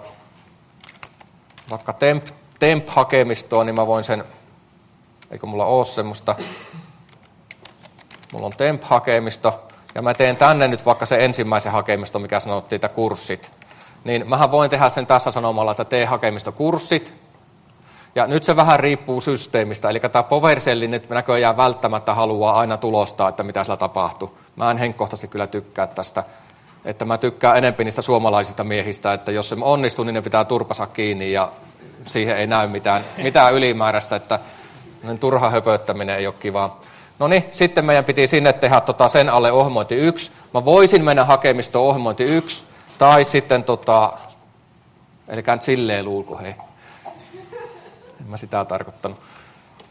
temp-hakemistoon, niin mä voin sen, eikö mulla ole semmoista, mulla on temp-hakemisto, ja mä teen tänne nyt vaikka se ensimmäisen hakemisto, mikä sanottiin, että kurssit. Niin mähän voin tehdä sen tässä sanomalla, että tee hakemistokurssit, ja nyt se vähän riippuu systeemistä, eli tämä PowerShell nyt näköjään välttämättä haluaa aina tulostaa, että mitä sillä tapahtuu. Mä en henkkohtaisesti kyllä tykkää tästä, että mä tykkään enemmän niistä suomalaisista miehistä, että jos se onnistuu, niin ne pitää turpansa kiinni ja siihen ei näy mitään ylimääräistä, että turha höpöttäminen ei ole kivaa. No niin, sitten meidän piti sinne tehdä sen alle ohjelmointi 1. Mä voisin mennä hakemistoon ohjelmointi 1, tai sitten eli nyt silleen luulko hei. En mä sitä tarkoittanut.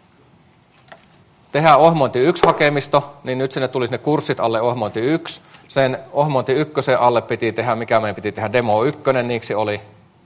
Tehdään ohjelmointi 1 hakemisto, niin nyt sinne tulisi ne kurssit alle ohjelmointi 1. Sen ohjelmointi 1 alle piti tehdä, mikä meidän piti tehdä, demo 1, niiksi oli.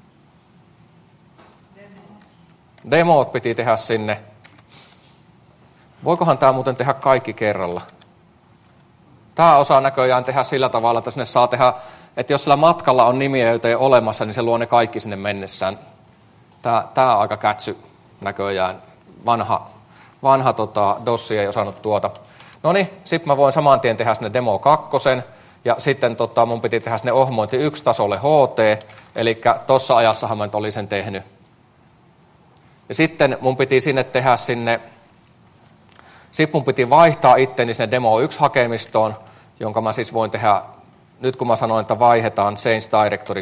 Demot piti tehdä sinne. Voikohan tämä muuten tehdä kaikki kerralla? Tämä osaa näköjään tehdä sillä tavalla, että sinne saa tehdä, että jos sillä matkalla on nimiä, joita ei ole olemassa, niin se luo ne kaikki sinne mennessään. Tämä on aika kätsy näköjään. Vanha DOS ei osannut tuota. No niin, sitten mä voin saman tien tehdä sinne demo 2, ja sitten mun piti tehdä sinne ohjelmointi 1 tasolle HT, eli tuossa ajassahan mä nyt olin sen tehnyt. Ja sitten mun piti sinne tehdä sitten mun piti vaihtaa itteni sinne demo 1 hakemistoon, jonka mä siis voin tehdä, nyt kun mä sanoin, että vaihdetaan Change Directory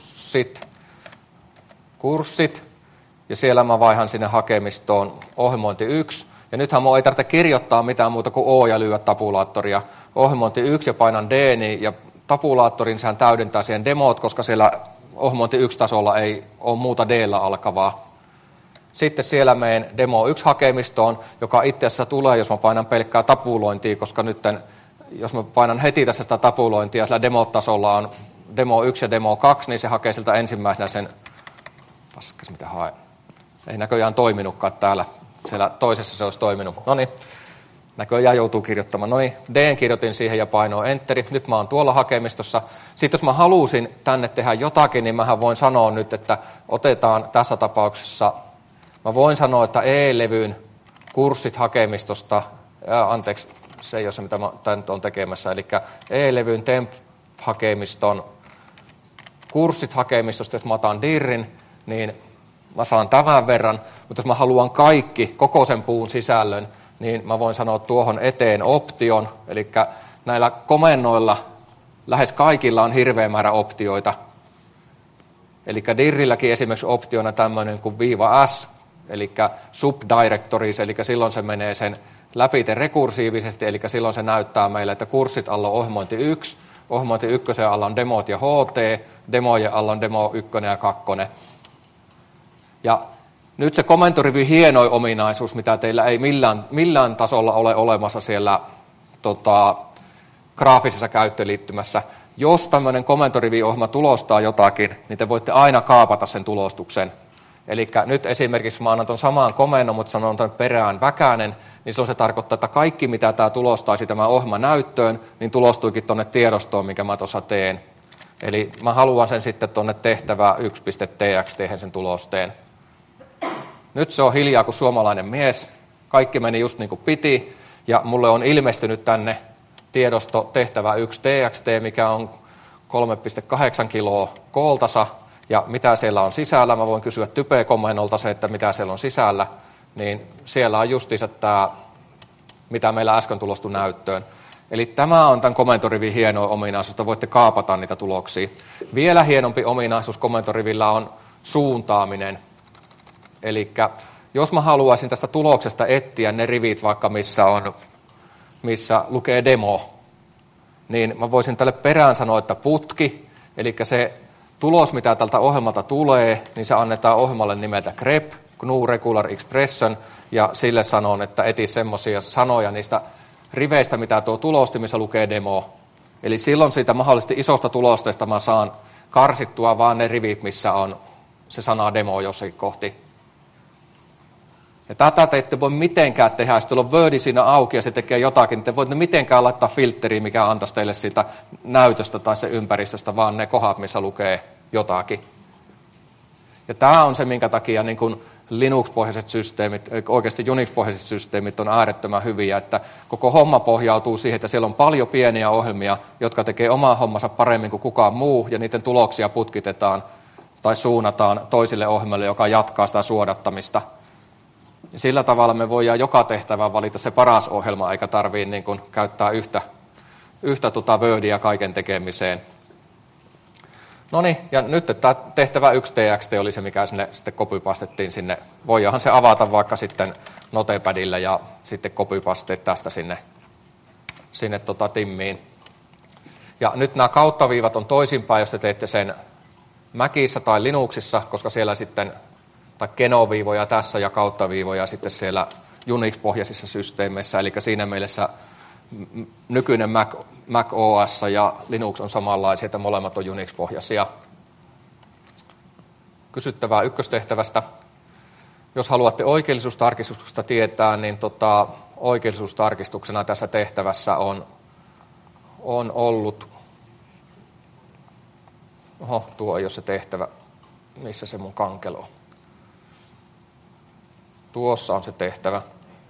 kurssit, ja siellä mä vaihan sinne hakemistoon ohjelmointi 1, ja nythän mun ei tarvitse kirjoittaa mitään muuta kuin O ja lyödä tabulaattoria. Ohjelmointi 1 ja painan D, niin, ja tabulaattorin sehän täydentää siihen demot, koska siellä ohjelmointi 1 tasolla ei ole muuta D-llä alkavaa. Sitten siellä menen demo 1 hakemistoon, joka itse asiassa tulee, jos mä painan pelkkää tapulointia, koska nyt jos mä painan heti tässä sitä tapulointia, sillä demotasolla on demo 1 ja demo 2, niin se hakee siltä ensimmäisenä sen, paskas mitä hae, ei näköjään toiminutkaan täällä, siellä toisessa se olisi toiminut. No niin, näköjään joutuu kirjoittamaan. No niin, D kirjoitin siihen ja painoin enteri. Nyt mä oon tuolla hakemistossa. Sitten jos mä halusin tänne tehdä jotakin, niin mähän voin sanoa nyt, että otetaan tässä tapauksessa, mä voin sanoa, että E-levyn kurssit hakemistosta, anteeksi, se ei ole se, mitä mä nyt olen tekemässä, eli E-levyn temp-hakemiston kurssit hakemistosta, jos mä otan dirrin, niin mä saan tämän verran, mutta jos mä haluan kaikki, koko sen puun sisällön, niin mä voin sanoa tuohon eteen option, eli näillä komennoilla lähes kaikilla on hirveä määrä optioita. Eli dirrilläkin esimerkiksi optiona tämmöinen kuin -s, eli subdirectories, eli silloin se menee sen läpi rekursiivisesti, eli silloin se näyttää meille, että kurssit alla on ohjelmointi 1, ohjelmointi 1 alla on demot ja HT, demojen alla on demo 1 ja 2. Ja nyt se komentorivy hienoin ominaisuus, mitä teillä ei millään tasolla ole olemassa siellä graafisessa käyttöliittymässä. Jos tämmöinen komentoriviohjelma tulostaa jotakin, niin te voitte aina kaapata sen tulostuksen. Eli nyt esimerkiksi mä annan tuon samaan komennon, mutta sanon tuon perään väkänen, niin silloin se tarkoittaa, että kaikki mitä tämä tulostaisi tämä ohjelma näyttöön, niin tulostuikin tuonne tiedostoon, mikä mä tuossa teen. Eli mä haluan sen sitten tuonne tehtävä 1.txt sen tulosteen. Nyt se on hiljaa kuin suomalainen mies. Kaikki meni just niin kuin piti. Ja mulle on ilmestynyt tänne tiedosto tehtävä 1.txt, mikä on 3,8 kiloa kooltasa. Ja mitä siellä on sisällä, mä voin kysyä type-komennolta se, että mitä siellä on sisällä. Niin siellä on justiinsa tämä, mitä meillä äsken tulostu näyttöön. Eli tämä on tämän komentorivin hieno ominaisuus, että voitte kaapata niitä tuloksia. Vielä hienompi ominaisuus komentorivillä on suuntaaminen. Eli jos mä haluaisin tästä tuloksesta etsiä ne rivit vaikka missä lukee demo, niin mä voisin tälle perään sanoa, että putki, eli se tulos, mitä tältä ohjelmalta tulee, niin se annetaan ohjelmalle nimeltä grep, GNU Regular Expression, ja sille sanon, että eti semmoisia sanoja niistä riveistä, mitä tuo tulosti, missä lukee demo. Eli silloin siitä mahdollisesti isosta tulosteesta mä saan karsittua vaan ne rivit, missä on se sana demo jossakin kohti. Ja tätä te ette voi mitenkään tehdä, jos teillä on Wordi siinä auki ja se tekee jotakin, niin te voitte mitenkään laittaa filtteriä, mikä antaisi teille siitä näytöstä tai se ympäristöstä, vaan ne kohdat, missä lukee jotakin. Ja tämä on se, minkä takia niin kuin Linux-pohjaiset systeemit, oikeasti Unix-pohjaiset systeemit on äärettömän hyviä, että koko homma pohjautuu siihen, että siellä on paljon pieniä ohjelmia, jotka tekee omaa hommansa paremmin kuin kukaan muu, ja niiden tuloksia putkitetaan tai suunnataan toisille ohjelmille, joka jatkaa sitä suodattamista. Ja sillä tavalla me voidaan joka tehtävään valita se paras ohjelma, eikä tarvitse niin kuin käyttää yhtä Wordia kaiken tekemiseen. No niin, ja nyt tämä tehtävä 1.txt oli se, mikä sinne sitten copypastettiin sinne. Voidaanhan se avata vaikka sitten notepadilla ja sitten copypasteet tästä sinne timmiin. Ja nyt nämä kauttaviivat on toisinpäin, jos te teette sen Macissa tai Linuxissa, koska siellä sitten tai genoviivoja tässä ja kauttaviivoja sitten siellä Unix-pohjaisissa systeemeissä. Eli siinä mielessä nykyinen Mac OS ja Linux on samanlaisia, että molemmat on Unix-pohjaisia. Kysyttävää ykköstehtävästä. Jos haluatte oikeellisuustarkistuksesta tietää, niin oikeellisuustarkistuksena tässä tehtävässä on ollut, tuo ei ole se tehtävä, missä se mun kankelo on. Tuossa on se tehtävä.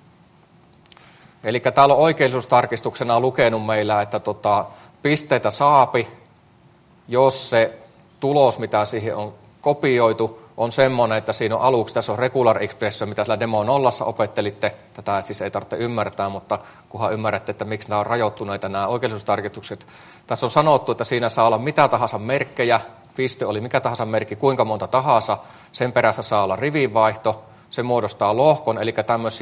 Eli täällä on oikeellisuustarkistuksena lukenut meillä, että pisteitä saapi, jos se tulos, mitä siihen on kopioitu, on semmoinen, että siinä on aluksi, tässä on regular expression, mitä tällä demo 0 opettelitte. Tätä siis ei tarvitse ymmärtää, mutta kunhan ymmärrätte, että miksi nämä on rajoittuneita nämä oikeellisuustarkistukset. Tässä on sanottu, että siinä saa olla mitä tahansa merkkejä, piste oli mikä tahansa merkki, kuinka monta tahansa, sen perässä saa olla rivinvaihto, se muodostaa lohkon, eli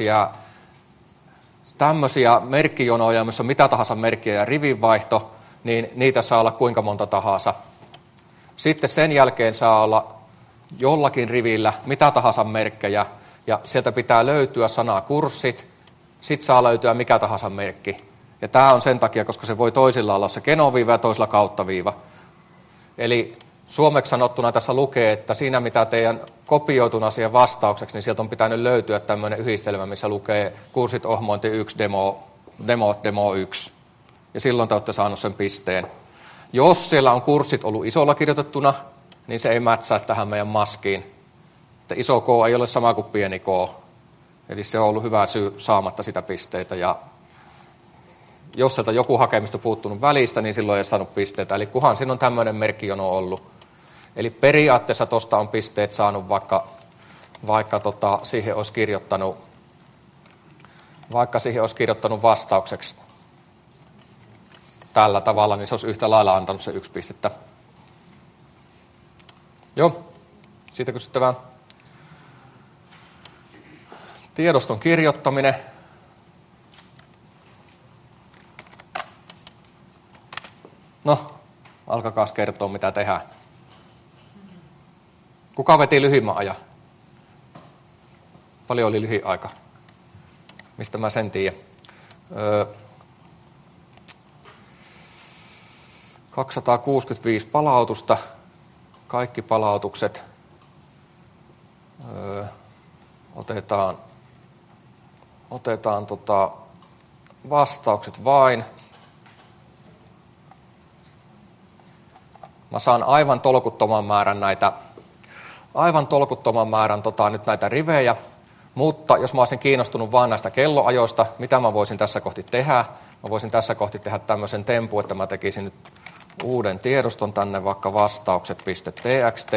tämmöisiä merkkijonoja, missä on mitä tahansa merkkiä ja rivinvaihto, niin niitä saa olla kuinka monta tahansa. Sitten sen jälkeen saa olla jollakin rivillä mitä tahansa merkkejä, ja sieltä pitää löytyä sana kurssit, sitten saa löytyä mikä tahansa merkki. Ja tämä on sen takia, koska se voi toisilla olla se genoviiva ja toisilla kauttaviiva. Eli suomeksi sanottuna tässä lukee, että siinä mitä teidän kopioituna siihen vastaukseksi, niin sieltä on pitänyt löytyä tämmöinen yhdistelmä, missä lukee kurssit ohmointi 1, demo 1. Ja silloin te olette saanut sen pisteen. Jos siellä on kurssit ollut isolla kirjoitettuna, niin se ei mätsää tähän meidän maskiin. Että iso K ei ole sama kuin pieni K. Eli se on ollut hyvä syy saamatta sitä pisteitä. Ja jos sieltä joku hakemista puuttunut välistä, niin silloin ei saanut pisteitä. Eli kunhan siinä on tämmöinen merkkijono ollut. Eli periaatteessa tuosta on pisteet saanut, vaikka siihen olisi kirjoittanut vastaukseksi tällä tavalla, niin se olisi yhtä lailla antanut se 1 pistettä. Joo, siitä kysyttävää. Tiedoston kirjoittaminen. No, alkakaas kertoa, mitä tehdään. Kuka veti lyhimmän ajan? Paljon oli lyhin aika. Mistä mä sen tiedän? 265 palautusta. Kaikki palautukset otetaan vastaukset vain. Mä saan aivan tolkuttoman määrän nyt näitä rivejä, mutta jos mä olisin kiinnostunut vain näistä kelloajoista, mitä mä voisin tässä kohti tehdä? Mä voisin tässä kohti tehdä tämmöisen tempun, että mä tekisin nyt uuden tiedoston tänne, vaikka vastaukset.txt.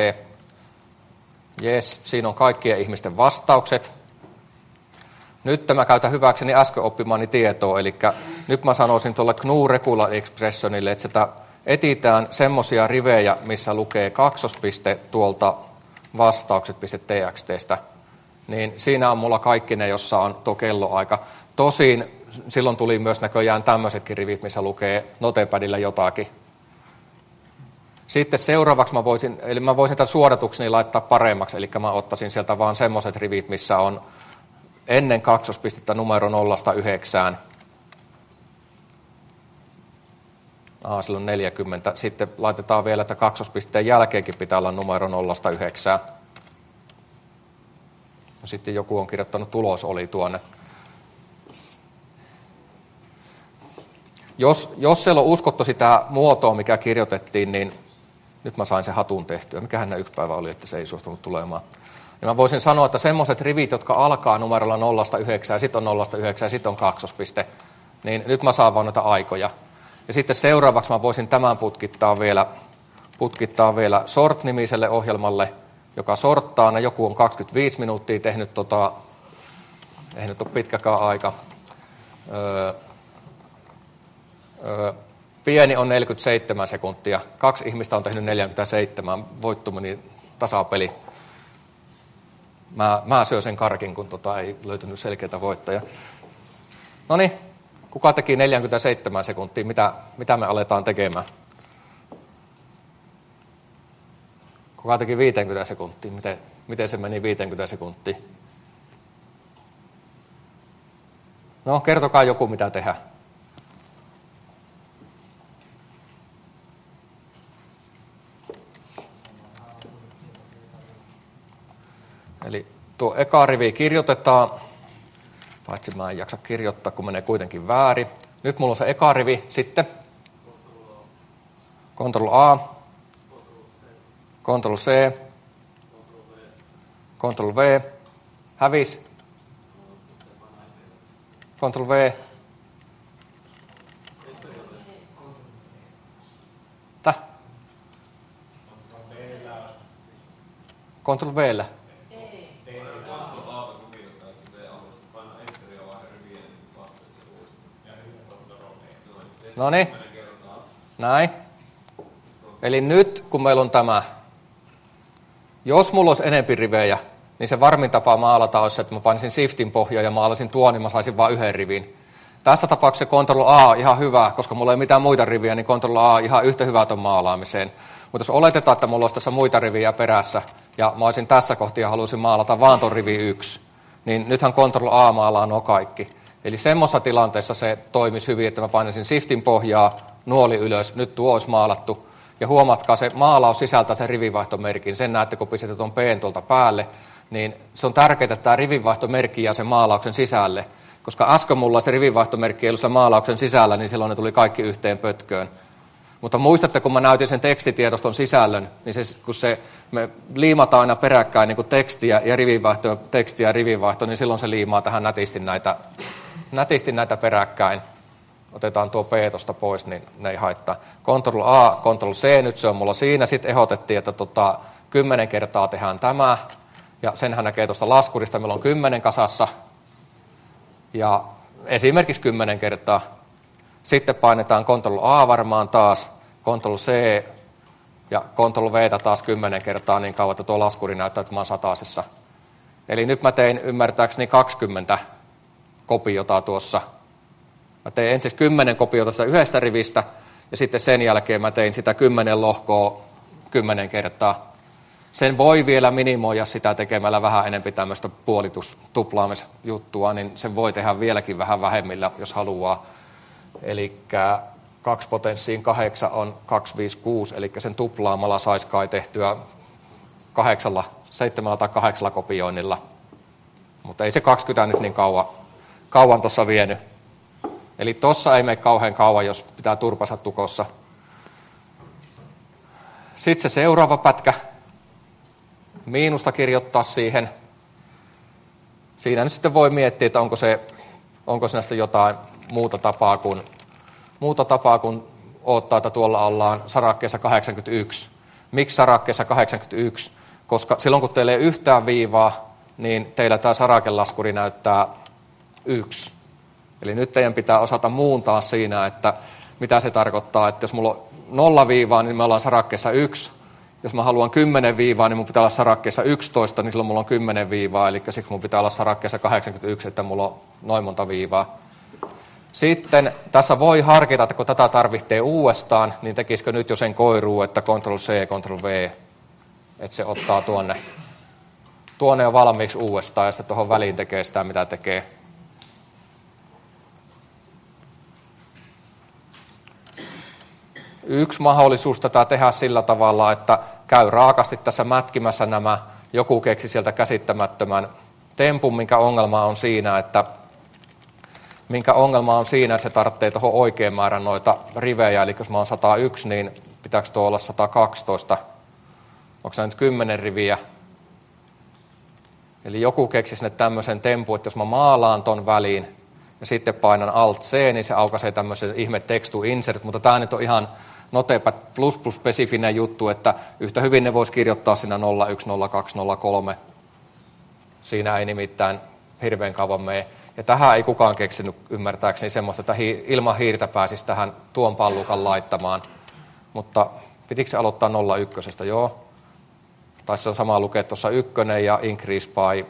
Jes, siinä on kaikkien ihmisten vastaukset. Nyt mä käytän hyväkseni äsken oppimani tietoa, eli nyt mä sanoisin tuolle GNU Regular Expressionille, että sitä etitään semmoisia rivejä, missä lukee kaksospiste tuolta vastaukset.txtstä, niin siinä on mulla kaikki ne, jossa on tuo kelloaika. Tosin silloin tuli myös näköjään tämmöisetkin rivit, missä lukee notepadilla jotakin. Sitten seuraavaksi mä voisin tämän suodatukseni laittaa paremmaksi, eli mä ottaisin sieltä vaan semmoiset rivit, missä on ennen kaksospistettä numero 0-9. Silloin 40. Sitten laitetaan vielä, että kaksospisteen jälkeenkin pitää olla numero 0-9. Sitten joku on kirjoittanut tulos oli tuonne. Jos siellä on uskottu sitä muotoa, mikä kirjoitettiin, niin nyt mä sain sen hatun tehtyä. Mikähän ne yksi päivä oli, että se ei suostunut tulemaan. Ja mä voisin sanoa, että semmoiset rivit, jotka alkaa numerolla 0-9 ja sitten on 0-9 ja sitten on kaksospiste, niin nyt mä saan vaan noita aikoja. Ja sitten seuraavaksi mä voisin tämän putkittaa vielä sort-nimiselle ohjelmalle, joka sorttaa. Joku on 25 minuuttia tehnyt, ei nyt ole pitkäkään aika. Pieni on 47 sekuntia. 2 ihmistä on tehnyt 47. Voitto meni tasapeli. Mä syön sen karkin, kun ei löytynyt selkeää voittajaa. Noniin, kuka teki 47 sekuntia? Mitä me aletaan tekemään? Kuka teki 50 sekuntia? Miten se meni 50 sekuntia? No, kertokaa joku, mitä tehdään. Eli tuo eka rivi kirjoitetaan, paitsi mä en jaksa kirjoittaa, kun menee kuitenkin väärin. Nyt mulla on se eka rivi, sitten Ctrl A, Ctrl C, Ctrl V, hävis, Ctrl V, Ctrl V:llä. No niin, näin. Eli nyt kun meillä on tämä, jos mulla olisi enempi rivejä, niin se varmin tapa maalata olisi, että mä painisin Shiftin pohjaan ja maalasin tuon, niin mä saisin vain yhden rivin. Tässä tapauksessa Ctrl A on ihan hyvä, koska mulla ei mitään muita riviä, niin Ctrl A on ihan yhtä hyvä tuon maalaamiseen. Mutta jos oletetaan, että mulla olisi tässä muita riviä perässä, ja mä olisin tässä kohti ja haluaisin maalata vaan tuon rivi 1, niin nythän Ctrl A maalaa nuo kaikki. Eli semmoisessa tilanteessa se toimisi hyvin, että mä painaisin Shiftin pohjaa, nuoli ylös, nyt tuo olisi maalattu. Ja huomatkaa, se maalaus sisältää sen rivivaihtomerkin. Sen näette, kun pistetään tuon P:n tuolta päälle, niin se on tärkeää, että tämä rivivaihtomerkki jää sen maalauksen sisälle. Koska äsken mulla se rivivaihtomerkki ei ollut sillä maalauksen sisällä, niin silloin ne tuli kaikki yhteen pötköön. Mutta muistatte, kun mä näytin sen tekstitiedoston sisällön, niin me liimataan aina peräkkäin niin kuin tekstiä ja rivivaihto, niin silloin se liimaa tähän nätisti näitä peräkkäin. Otetaan tuo P tuosta pois, niin ne ei haittaa. Ctrl A, Ctrl C, nyt se on mulla siinä. Sitten ehdotettiin, että 10 kertaa tehdään tämä. Ja senhän näkee tuosta laskurista, meillä on 10 kasassa. Ja esimerkiksi 10 kertaa. Sitten painetaan Ctrl A varmaan taas, Ctrl C ja Ctrl V taas 10 kertaa niin kauan, että tuo laskuri näyttää, että mä oon satasessa. Eli nyt mä tein ymmärtääkseni 20 kopiota tuossa. Mä tein ensin 10 kopiota sitä yhdestä rivistä ja sitten sen jälkeen mä tein sitä 10 lohkoa 10 kertaa. Sen voi vielä minimoida sitä tekemällä vähän enemmän tämmöistä puolitus-tuplaamisjuttua, niin sen voi tehdä vieläkin vähän vähemmillä, jos haluaa. Eli 2 potenssiin 8 on 256, eli sen tuplaamalla saisi kai tehtyä 7 tai 8 kopioinnilla. Mutta ei se 20 nyt niin kauan tuossa vienyt. Eli tuossa ei mene kauhean kauan, jos pitää turpansa tukossa. Sitten se seuraava pätkä. Miinusta kirjoittaa siihen. Siinä nyt sitten voi miettiä, että onko se näistä jotain muuta tapaa kuin odottaa, että tuolla ollaan sarakkeessa 81. Miksi sarakkeessa 81? Koska silloin kun teillä ei ole yhtään viivaa, niin teillä tämä sarakelaskuri näyttää 1. Eli nyt teidän pitää osata muuntaa siinä, että mitä se tarkoittaa, että jos mulla on 0 viivaa, niin me ollaan sarakkeessa 1. Jos mä haluan 10 viivaa, niin mun pitää olla sarakkeessa 11, niin silloin mulla on 10 viivaa, eli siksi mun pitää olla sarakkeessa 81, että mulla on noin monta viivaa. Sitten tässä voi harkita, että kun tätä tarvitsee uudestaan, niin tekisikö nyt jo sen koiruu, että Ctrl-C, Ctrl-V, että se ottaa tuonne jo valmiiksi uudestaan ja sitten tuohon väliin tekee sitä, mitä tekee. Yksi mahdollisuus tätä tehdä sillä tavalla, että käy raakasti tässä mätkimässä nämä, joku keksi sieltä käsittämättömän tempun, minkä ongelma on siinä, että se tarvitsee tuohon oikean määrän noita rivejä, eli jos mä oon 101, niin pitääkö tuo olla 112? Onko se nyt 10 riviä? Eli joku keksi sinne tämmöisen tempun, että jos mä maalaan ton väliin ja sitten painan Alt-C, niin se aukaisee tämmöisen ihme text to insert, mutta tämä nyt on ihan Notepad++ spesifinen juttu, että yhtä hyvin ne voisi kirjoittaa siinä 01, 02, 03. Siinä ei nimittäin hirveän kauan mene. Ja tähän ei kukaan keksinyt ymmärtääkseni semmoista, että ilman hiirtä pääsisi tähän tuon pallukan laittamaan. Mutta pitikö se aloittaa 01? Joo. Tai se on sama lukea tuossa 1 ja increase by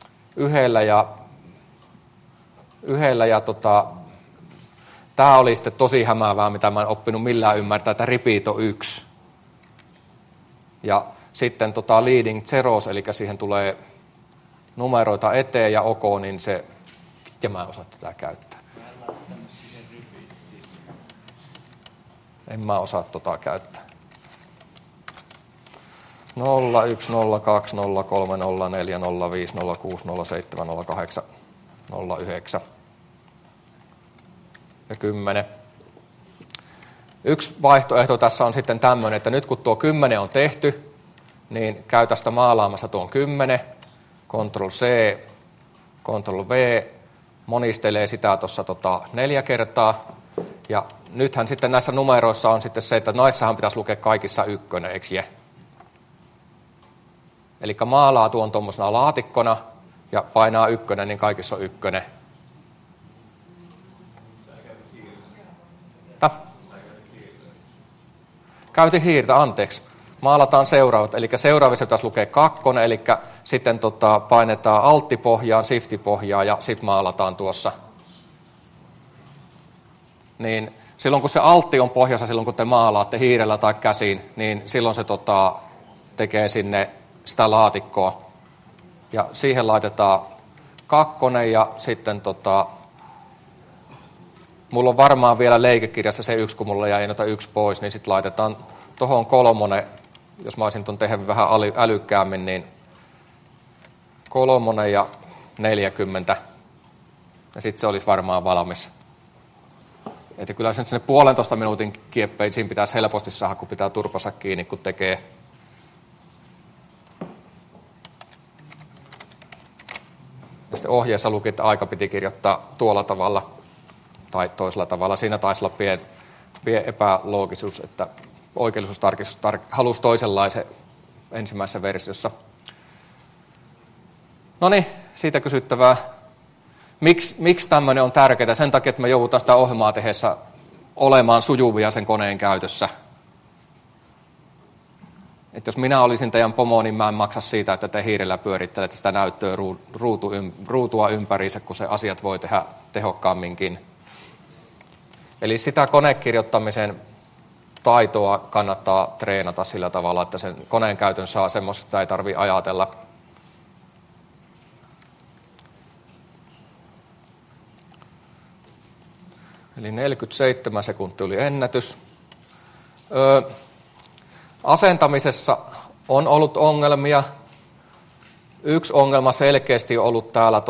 yhdellä ja tämä oli sitten tosi hämäävää, mitä mä en oppinut millään ymmärtää, että repeat on 1. Ja sitten leading zeros, eli siihen tulee numeroita eteen ja OK, niin se, ja mä en osaa tätä käyttää. En mä osaa käyttää. 01, 02, 03, 04, 05, 06, 07, 08, 09 ja 10. Yksi vaihtoehto tässä on sitten tämmöinen, että nyt kun tuo 10 on tehty, niin käy tästä maalaamassa tuon 10, Ctrl-C, Ctrl-V, monistelee sitä tuossa 4 kertaa. Ja nythän sitten näissä numeroissa on sitten se, että naissahan pitäisi lukea kaikissa 1, eikö je? Eli maalaa tuon tuommoisena laatikkona ja painaa 1, niin kaikissa on 1. Käytin hiirtä, anteeksi. Maalataan seuraavat, eli seuraavissa pitäisi lukea 2, eli sitten painetaan Alt-pohjaan, Shift-pohjaan ja sitten maalataan tuossa. Niin silloin kun se Altti on pohjassa, silloin kun te maalaatte hiirellä tai käsin, niin silloin se tekee sinne sitä laatikkoa. Ja siihen laitetaan 2 ja sitten mulla on varmaan vielä leikekirjassa se 1, kun mulla jäi noita 1 pois, niin sitten laitetaan tuohon 3, jos mä olisin tuon tehnyt vähän älykkäämmin, niin 3 ja 40. Ja sitten se olisi varmaan valmis. Että kyllä se nyt sinne 1,5 minuutin kieppeisiin pitäisi helposti saada, kun pitää turpansa kiinni, kun tekee. Ja sitten ohjeessa luki, että aika piti kirjoittaa tuolla tavalla tai toisella tavalla. Siinä taisi olla pieni epäloogisuus, että oikeellisuustarkistus halusi toisenlaisen ensimmäisessä versiossa. No niin, siitä kysyttävää. Miksi tämmöinen on tärkeää? Sen takia, että me joudutaan sitä ohjelmaa tehdessä olemaan sujuvia sen koneen käytössä. Että jos minä olisin teidän pomo, niin mä en maksa siitä, että te hiirellä pyörittelette sitä näyttöä ruutua ympäriinsä, kun se asiat voi tehdä tehokkaamminkin. Eli sitä konekirjoittamisen taitoa kannattaa treenata sillä tavalla, että sen koneen käytön saa semmoista, että ei tarvitse ajatella. Eli 47 sekuntia oli ennätys. Asentamisessa on ollut ongelmia. Yksi ongelma selkeästi ollut täällä,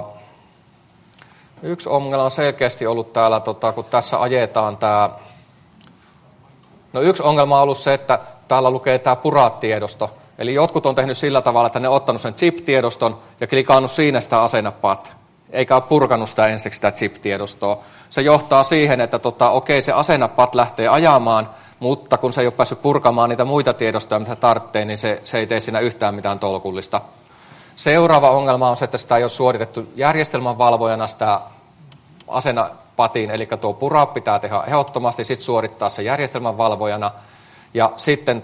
kun tässä ajetaan tämä. No yksi ongelma on ollut se, että täällä lukee tämä Purat-tiedosto. Eli jotkut on tehnyt sillä tavalla, että ne on ottanut sen chip-tiedoston ja klikannut siinä sitä asennapat, eikä ole purkanut sitä ensiksi sitä chip-tiedostoa. Se johtaa siihen, että okei, se asennapat lähtee ajamaan, mutta kun se ei ole päässyt purkamaan niitä muita tiedostoja, mitä tarvitsee, niin se ei tee siinä yhtään mitään tolkullista. Seuraava ongelma on se, että sitä ei ole suoritettu järjestelmänvalvojana sitä asennapatiin, eli tuo Purat pitää tehdä ehdottomasti, sitten suorittaa se järjestelmänvalvojana, ja sitten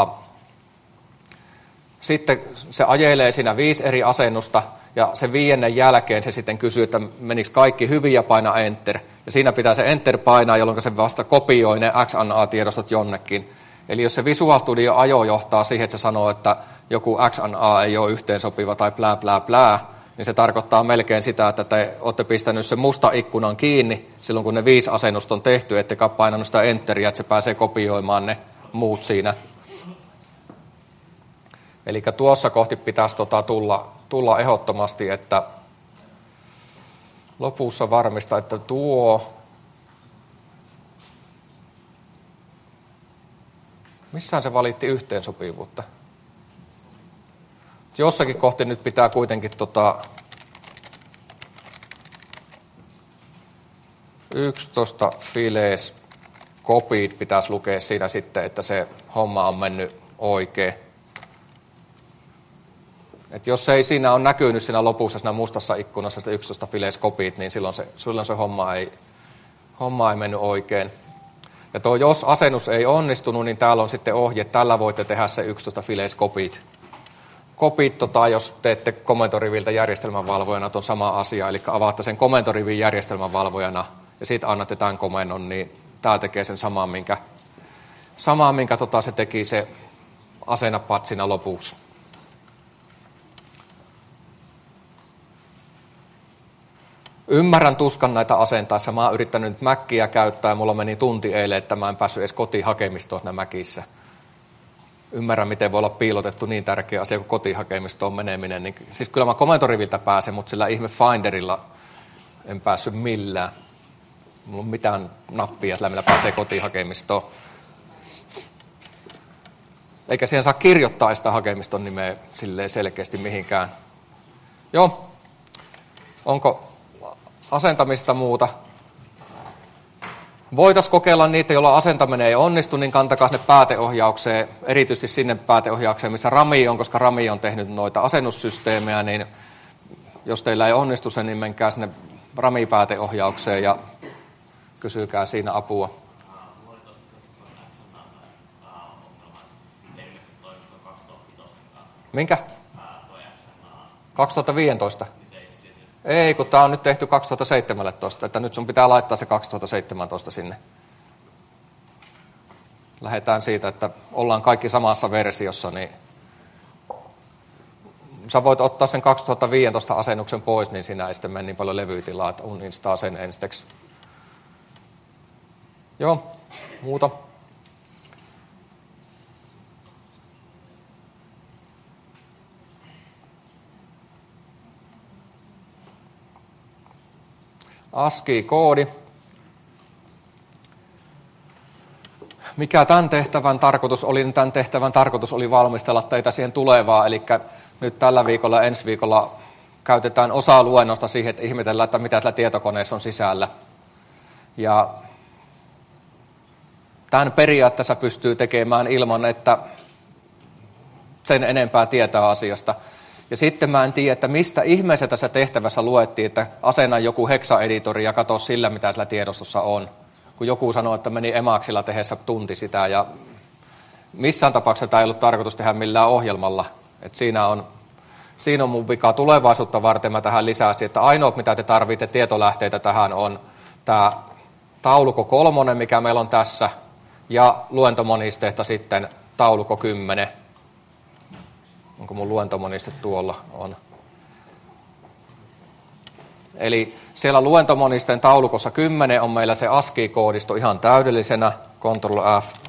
se ajelee siinä 5 eri asennusta, ja sen 5. jälkeen se sitten kysyy, että menikö kaikki hyvin ja paina Enter. Ja siinä pitää se Enter painaa, jolloin se vasta kopioi ne XNA-tiedostot jonnekin. Eli jos se Visual Studio ajo johtaa siihen, että se sanoo, että joku XNA ei ole yhteensopiva tai plää plää plää, niin se tarkoittaa melkein sitä, että te olette pistänyt sen musta ikkunan kiinni silloin, kun ne 5 asennusta on tehty, ettekä painanut sitä Enteriä, että se pääsee kopioimaan ne muut siinä. Eli tuossa kohti pitäisi tulla ehdottomasti, että lopussa varmistaa, että missään se valitti yhteensopivuutta. Jossakin kohti nyt pitää kuitenkin 11 files copied pitäisi lukea siinä sitten, että se homma on mennyt oikein. Et jos ei siinä ole näkynyt siinä lopussa siinä mustassa ikkunassa sitä 11 files copied, niin silloin se homma ei mennyt oikein. Ja jos asennus ei onnistunut, niin täällä on sitten ohje, tällä voitte tehdä se 11 files copied. Jos teette komentoriviltä järjestelmänvalvojana tuon sama asia, eli avaatte sen komentorivin järjestelmänvalvojana ja sitten annatte tämän komennon, niin tämä tekee sen saman, minkä se teki se asennapat siinä lopuksi. Ymmärrän tuskan näitä asentaessa. Mä oon yrittänyt nyt Mäkkiä käyttää ja mulla meni tunti eilen, että mä en päässyt edes kotiin hakemistoon siinä Mäkissä. ymmärrä, miten voi olla piilotettu niin tärkeä asia kuin kotihakemistoon meneminen. Niin, siis kyllä mä komentoriviltä pääsen, mutta sillä ihme Finderilla en päässyt millään. Mulla on mitään nappia, että millä pääsee kotihakemistoon. Eikä siihen saa kirjoittaa sitä hakemiston nimeä silleen selkeästi mihinkään. Joo. Onko asentamista muuta? Voitaisiin kokeilla niitä, joilla asentaminen ei onnistu, niin kantakaa ne pääteohjaukseen, erityisesti sinne pääteohjaukseen, missä Rami on, koska Rami on tehnyt noita asennussysteemejä, niin jos teillä ei onnistu se, niin menkää sinne Rami-pääteohjaukseen ja kysykää siinä apua. Minkä? 2015. Ei, kun tämä on nyt tehty 2017, että nyt sun pitää laittaa se 2017 sinne. Lähdetään siitä, että ollaan kaikki samassa versiossa, niin sä voit ottaa sen 2015 asennuksen pois, niin siinä ei sitten mene niin paljon levytilaa, että uninstaa sen ensiksi. Joo, muuta. ASCII-koodi. Mikä tämän tehtävän tarkoitus oli? Tämän tehtävän tarkoitus oli valmistella teitä siihen tulevaan, eli nyt tällä viikolla ja ensi viikolla käytetään osa luennosta siihen, että ihmetellään, että mitä tällä tietokoneessa on sisällä. Ja tämän periaatteessa pystyy tekemään ilman, että sen enempää tietää asiasta. Ja sitten mä en tiedä, että mistä ihmeessä tässä tehtävässä luettiin, että asenna joku heksaeditori ja katso sillä, mitä sillä tiedostossa on. Kun joku sanoi, että meni Emacsilla tehdessä tunti sitä, ja missään tapauksessa tämä ei ollut tarkoitus tehdä millään ohjelmalla. Että siinä on mun vika tulevaisuutta varten. Mä tähän lisäsin, että ainoa, mitä te tarvitsette tietolähteitä tähän, on tämä taulukko 3, mikä meillä on tässä, ja luentomonisteesta sitten taulukko 10. Onko mun luentomoniste tuolla? On. Eli siellä luentomonisteen taulukossa 10 on meillä se ASCII-koodisto ihan täydellisenä. Ctrl F,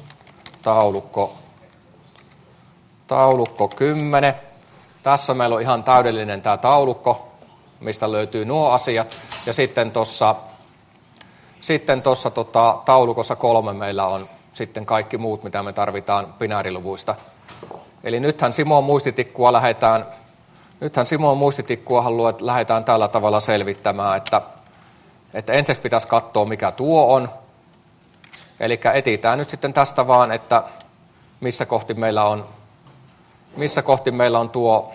taulukko 10. Tässä meillä on ihan täydellinen tämä taulukko, mistä löytyy nuo asiat. Ja sitten tuossa taulukossa 3 meillä on sitten kaikki muut, mitä me tarvitaan binääriluvuista. Eli nythän Simon muistitikkua lähdetään tällä tavalla selvittämään, että ensiksi pitäisi katsoa, mikä tuo on. Eli etsitään nyt sitten tästä vaan, että missä kohti meillä on tuo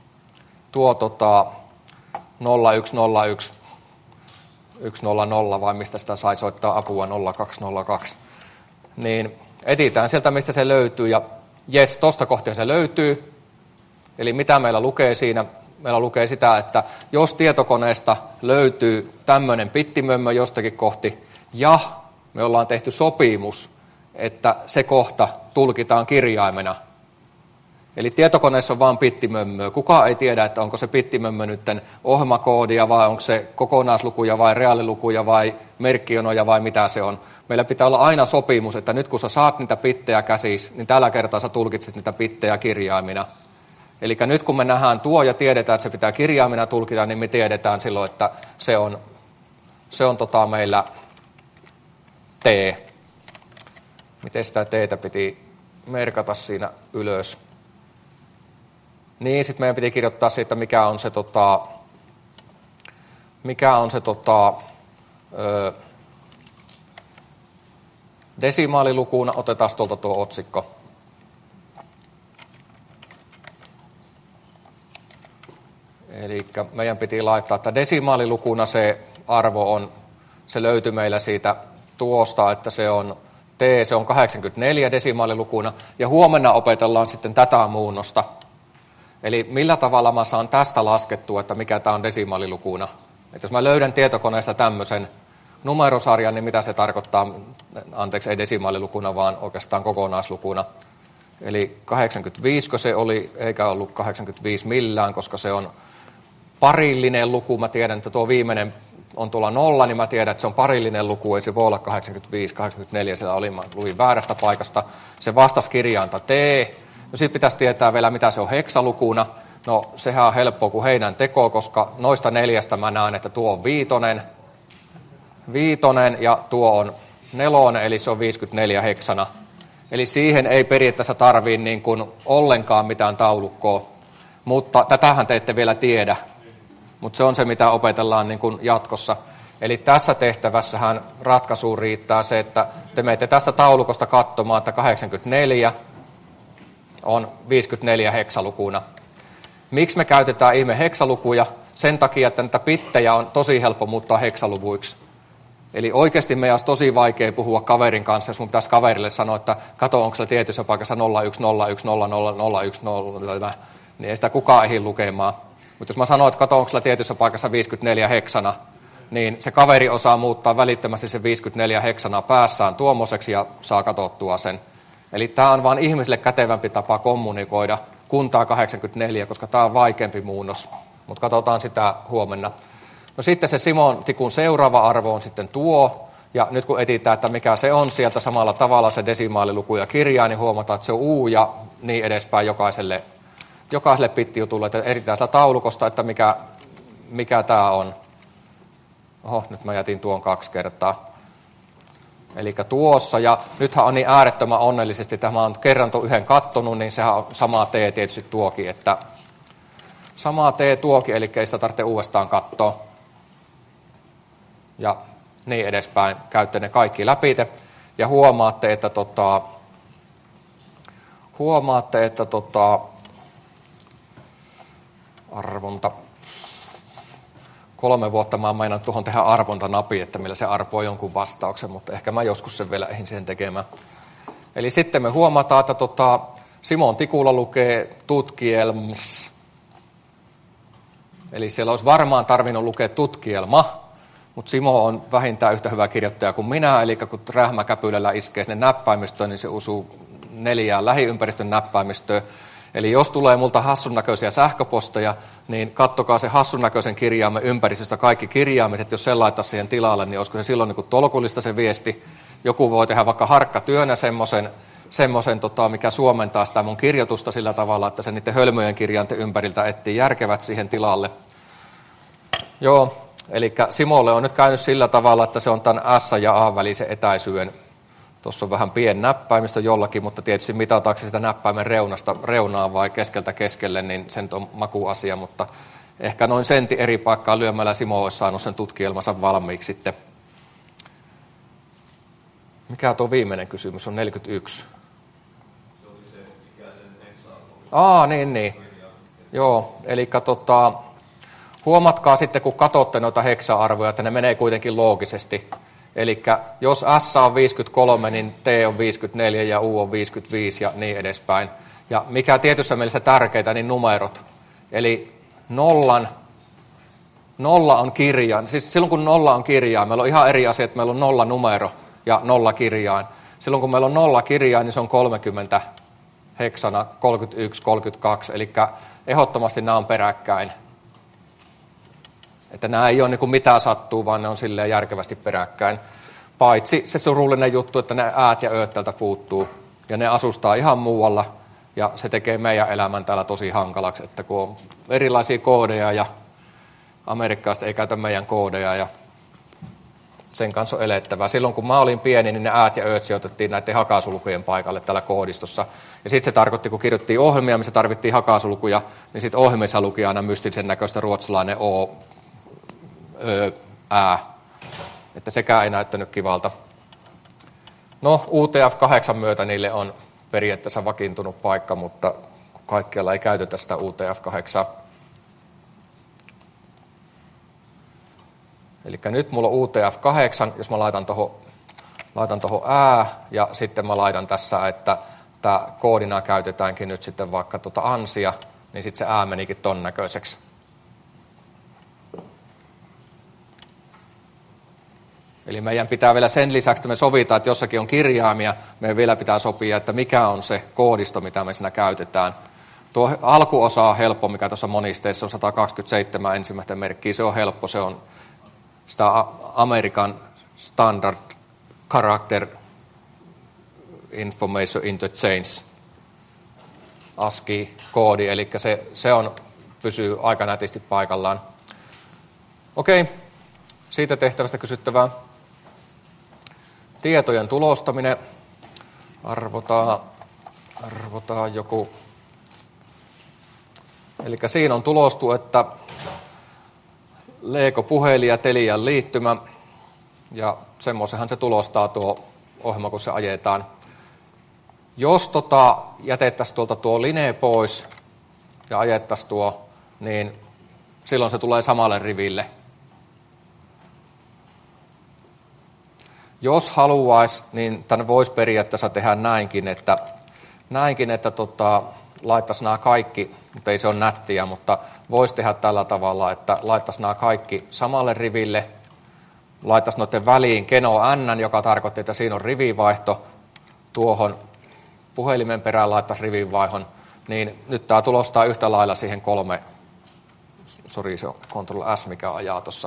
0101 100 vai mistä sitä sai soittaa apua 0202. Niin etsitään sieltä, mistä se löytyy ja jes, tuosta kohtia se löytyy. Eli mitä meillä lukee siinä? Meillä lukee sitä, että jos tietokoneesta löytyy tämmöinen pittimömmö jostakin kohti, ja me ollaan tehty sopimus, että se kohta tulkitaan kirjaimena. Eli tietokoneessa on vain pittimömmöä. Kukaan ei tiedä, että onko se pittimömmö nyt ohjelmakoodia, vai onko se kokonaislukuja, vai reaalilukuja, vai merkkionoja, vai mitä se on. Meillä pitää olla aina sopimus, että nyt kun sä saat niitä pittejä käsis, niin tällä kertaa sä tulkitset niitä pittejä kirjaimina. Eli nyt kun me nähdään tuo ja tiedetään, että se pitää kirjaimina tulkita, niin me tiedetään silloin, että se on meillä T. Miten sitä T:tä piti merkata siinä ylös? Niin, sitten meidän piti kirjoittaa siitä, mikä on se desimaalilukuna. Otetaan tuolta tuo otsikko. Eli meidän piti laittaa, että desimaalilukuna se arvo on, se löytyi meillä siitä tuosta, että se on se on 84 desimaalilukuna. Ja huomenna opetellaan sitten tätä muunnosta. Eli millä tavalla mä saan tästä laskettua, että mikä tämä on desimaalilukuna. Että jos mä löydän tietokoneesta tämmöisen numerosarjan, niin mitä se tarkoittaa, anteeksi ei desimaalilukuna, vaan oikeastaan kokonaislukuna. Eli 85 se oli, eikä ollut 85 millään, koska se on parillinen luku. Mä tiedän, että tuo viimeinen on tuolla 0, niin mä tiedän, että se on parillinen luku, ei se voi olla 85, 84, siellä oli, mä luin väärästä paikasta. Se vastasi kirjainta T, No sitten pitäisi tietää vielä, mitä se on heksalukuna. No sehän on helppoa kuin heinän teko, koska noista 4 mä näen, että tuo on 5 ja tuo on 4, eli se on 54 heksana. Eli siihen ei periaatteessa tarvii niin kuin ollenkaan mitään taulukkoa, mutta tätähän te ette vielä tiedä, mutta se on se, mitä opetellaan niin kuin jatkossa. Eli tässä tehtävässähän ratkaisuun riittää se, että te menette tästä taulukosta katsomaan, että 84 on 54 heksalukuna. Miksi me käytetään ihme heksalukuja? Sen takia, että näitä bittejä on tosi helppo muuttaa heksaluvuiksi. Eli oikeasti meidän olisi tosi vaikea puhua kaverin kanssa, jos mun pitäisi kaverille sanoa, että kato, onko se tietyssä paikassa 0101000010, niin ei sitä kukaan ehdi lukemaan. Mutta jos mä sanon, että kato, onko se tietyssä paikassa 54 heksana, niin se kaveri osaa muuttaa välittömästi se 54 heksana päässään tuommoiseksi ja saa katsottua sen. Eli tämä on vaan ihmisille kätevämpi tapa kommunikoida kuin tämä 84, koska tämä on vaikeampi muunnos. Mutta katsotaan sitä huomenna. No sitten se Simon tikun seuraava arvo on sitten tuo, ja nyt kun etsitään, että mikä se on sieltä samalla tavalla se desimaaliluku ja kirjaa, niin huomataan, että se on U ja niin edespäin jokaiselle bittijutulle, että etsitään sitä taulukosta, että mikä tämä on. Oho, nyt mä jätin tuon 2 kertaa. Eli tuossa, ja nythän on niin äärettömän onnellisesti, että mä oon kerran tuon yhden kattonut, niin sehän on sama T tietysti tuokin, että sama T tuokin, eli ei sitä tarvitse uudestaan katsoa. Ja niin edespäin, käytte ne kaikki läpi, ja huomaatte, että arvonta. 3 vuotta mä oon meinannut tuohon tehdä arvontanapi, että millä se arpoo jonkun vastauksen, mutta ehkä mä joskus sen vielä ehdin siihen tekemään. Eli sitten me huomataan, että Simon tikulla lukee tutkielms. Eli siellä olisi varmaan tarvinnut lukea tutkielma, mutta Simo on vähintään yhtä hyvä kirjoittaja kuin minä, eli kun rähmäkäpylällä iskee sinne näppäimistöön, niin se osuu 4 lähiympäristön näppäimistöön. Eli jos tulee multa hassun näköisiä sähköposteja, niin kattokaa se hassun näköisen kirjaimen ympäristöstä kaikki kirjaimet, että jos sen laittaa siihen tilalle, niin olisiko se silloin niin kuin tolkullista se viesti. Joku voi tehdä vaikka harkkatyönä semmoisen, mikä suomentaa sitä mun kirjoitusta sillä tavalla, että se niiden hölmöjen kirjainten ympäriltä etsii järkevät siihen tilalle. Joo, eli Simolle on nyt käynyt sillä tavalla, että se on tämän S ja A välisen etäisyyden. Tuossa on vähän pieni näppäimistö jollakin, mutta tietysti mitataanko sitä näppäimen reunaa vai keskeltä keskelle, niin sen on makuasia, mutta ehkä noin sentin eri paikkaa lyömällä Simo olisi saanut sen tutkielmansa valmiiksi sitten. Mikä tuo viimeinen kysymys on? 41. Se oli se, mikä sen heksa-arvo. Niin. Joo, eli huomatkaa sitten, kun katsotte noita heksa-arvoja, että ne menee kuitenkin loogisesti. Eli jos S on 53, niin T on 54 ja U on 55 ja niin edespäin. Ja mikä tietyssä mielessä tärkeää, niin numerot. Eli nolla on kirjain. Siis silloin kun 0 on kirjain, meillä on ihan eri asia, että meillä on 0 numero ja 0 kirjain. Silloin kun meillä on 0 kirjain, niin se on 30 heksana, 31, 32. Eli ehdottomasti nämä on peräkkäin. Että nämä ei ole niin kuin mitään sattuu, vaan ne on silleen järkevästi peräkkäin. Paitsi se surullinen juttu, että ne äät ja ööt tältä puuttuu. Ja ne asustaa ihan muualla. Ja se tekee meidän elämän täällä tosi hankalaksi, että kun on erilaisia koodeja ja amerikkalaiset ei käytä meidän koodeja ja sen kanssa on elettävää. Silloin kun mä olin pieni, niin ne äät ja ööt sijoitettiin näiden hakasulkujen paikalle täällä koodistossa. Ja sitten se tarkoitti, kun kirjoittiin ohjelmia, missä tarvittiin hakasulkuja, niin sitten ohjelmissa luki aina mystisen näköistä ruotsalainen O, Ö, Ä. Että sekään ei näyttänyt kivalta. No, UTF-8 myötä niille on periaatteessa vakiintunut paikka, mutta kaikkialla ei käytetä sitä UTF-8. Eli nyt mulla on UTF-8, jos mä laitan tuohon Ä, ja sitten mä laitan tässä, että tämä koodina käytetäänkin nyt sitten vaikka ansia, niin sitten se Ä menikin ton näköiseksi. Eli meidän pitää vielä sen lisäksi, että me sovitaan, että jossakin on kirjaimia, meidän vielä pitää sopia, että mikä on se koodisto, mitä me siinä käytetään. Tuo alkuosa on helppo, mikä tuossa monisteessa on 127 ensimmäistä merkkiä, se on helppo, se on sitä American Standard Character Information Interchange. ASCII-koodi, eli se pysyy aika nätisti paikallaan. Okei, siitä tehtävästä kysyttävää. Tietojen tulostaminen. Arvotaan joku. Eli siinä on tulostu, että Lego puhelin ja Telian liittymä, ja semmoisenhan se tulostaa tuo ohjelma, kun se ajetaan. Jos jätettäisiin tuolta tuo line pois ja ajettaisiin tuo, niin silloin se tulee samalle riville. Jos haluaisi, niin tänne voisi periaatteessa tehdä näinkin, että laittaisi nämä kaikki, mutta ei se ole nättiä, mutta voisi tehdä tällä tavalla, että laittaisi nämä kaikki samalle riville, laittaisi noiden väliin Keno N, joka tarkoitti, että siinä on rivivaihto, tuohon puhelimen perään laittaisi rivinvaihon, niin nyt tämä tulostaa yhtä lailla siihen se on Ctrl S, mikä ajaa tuossa.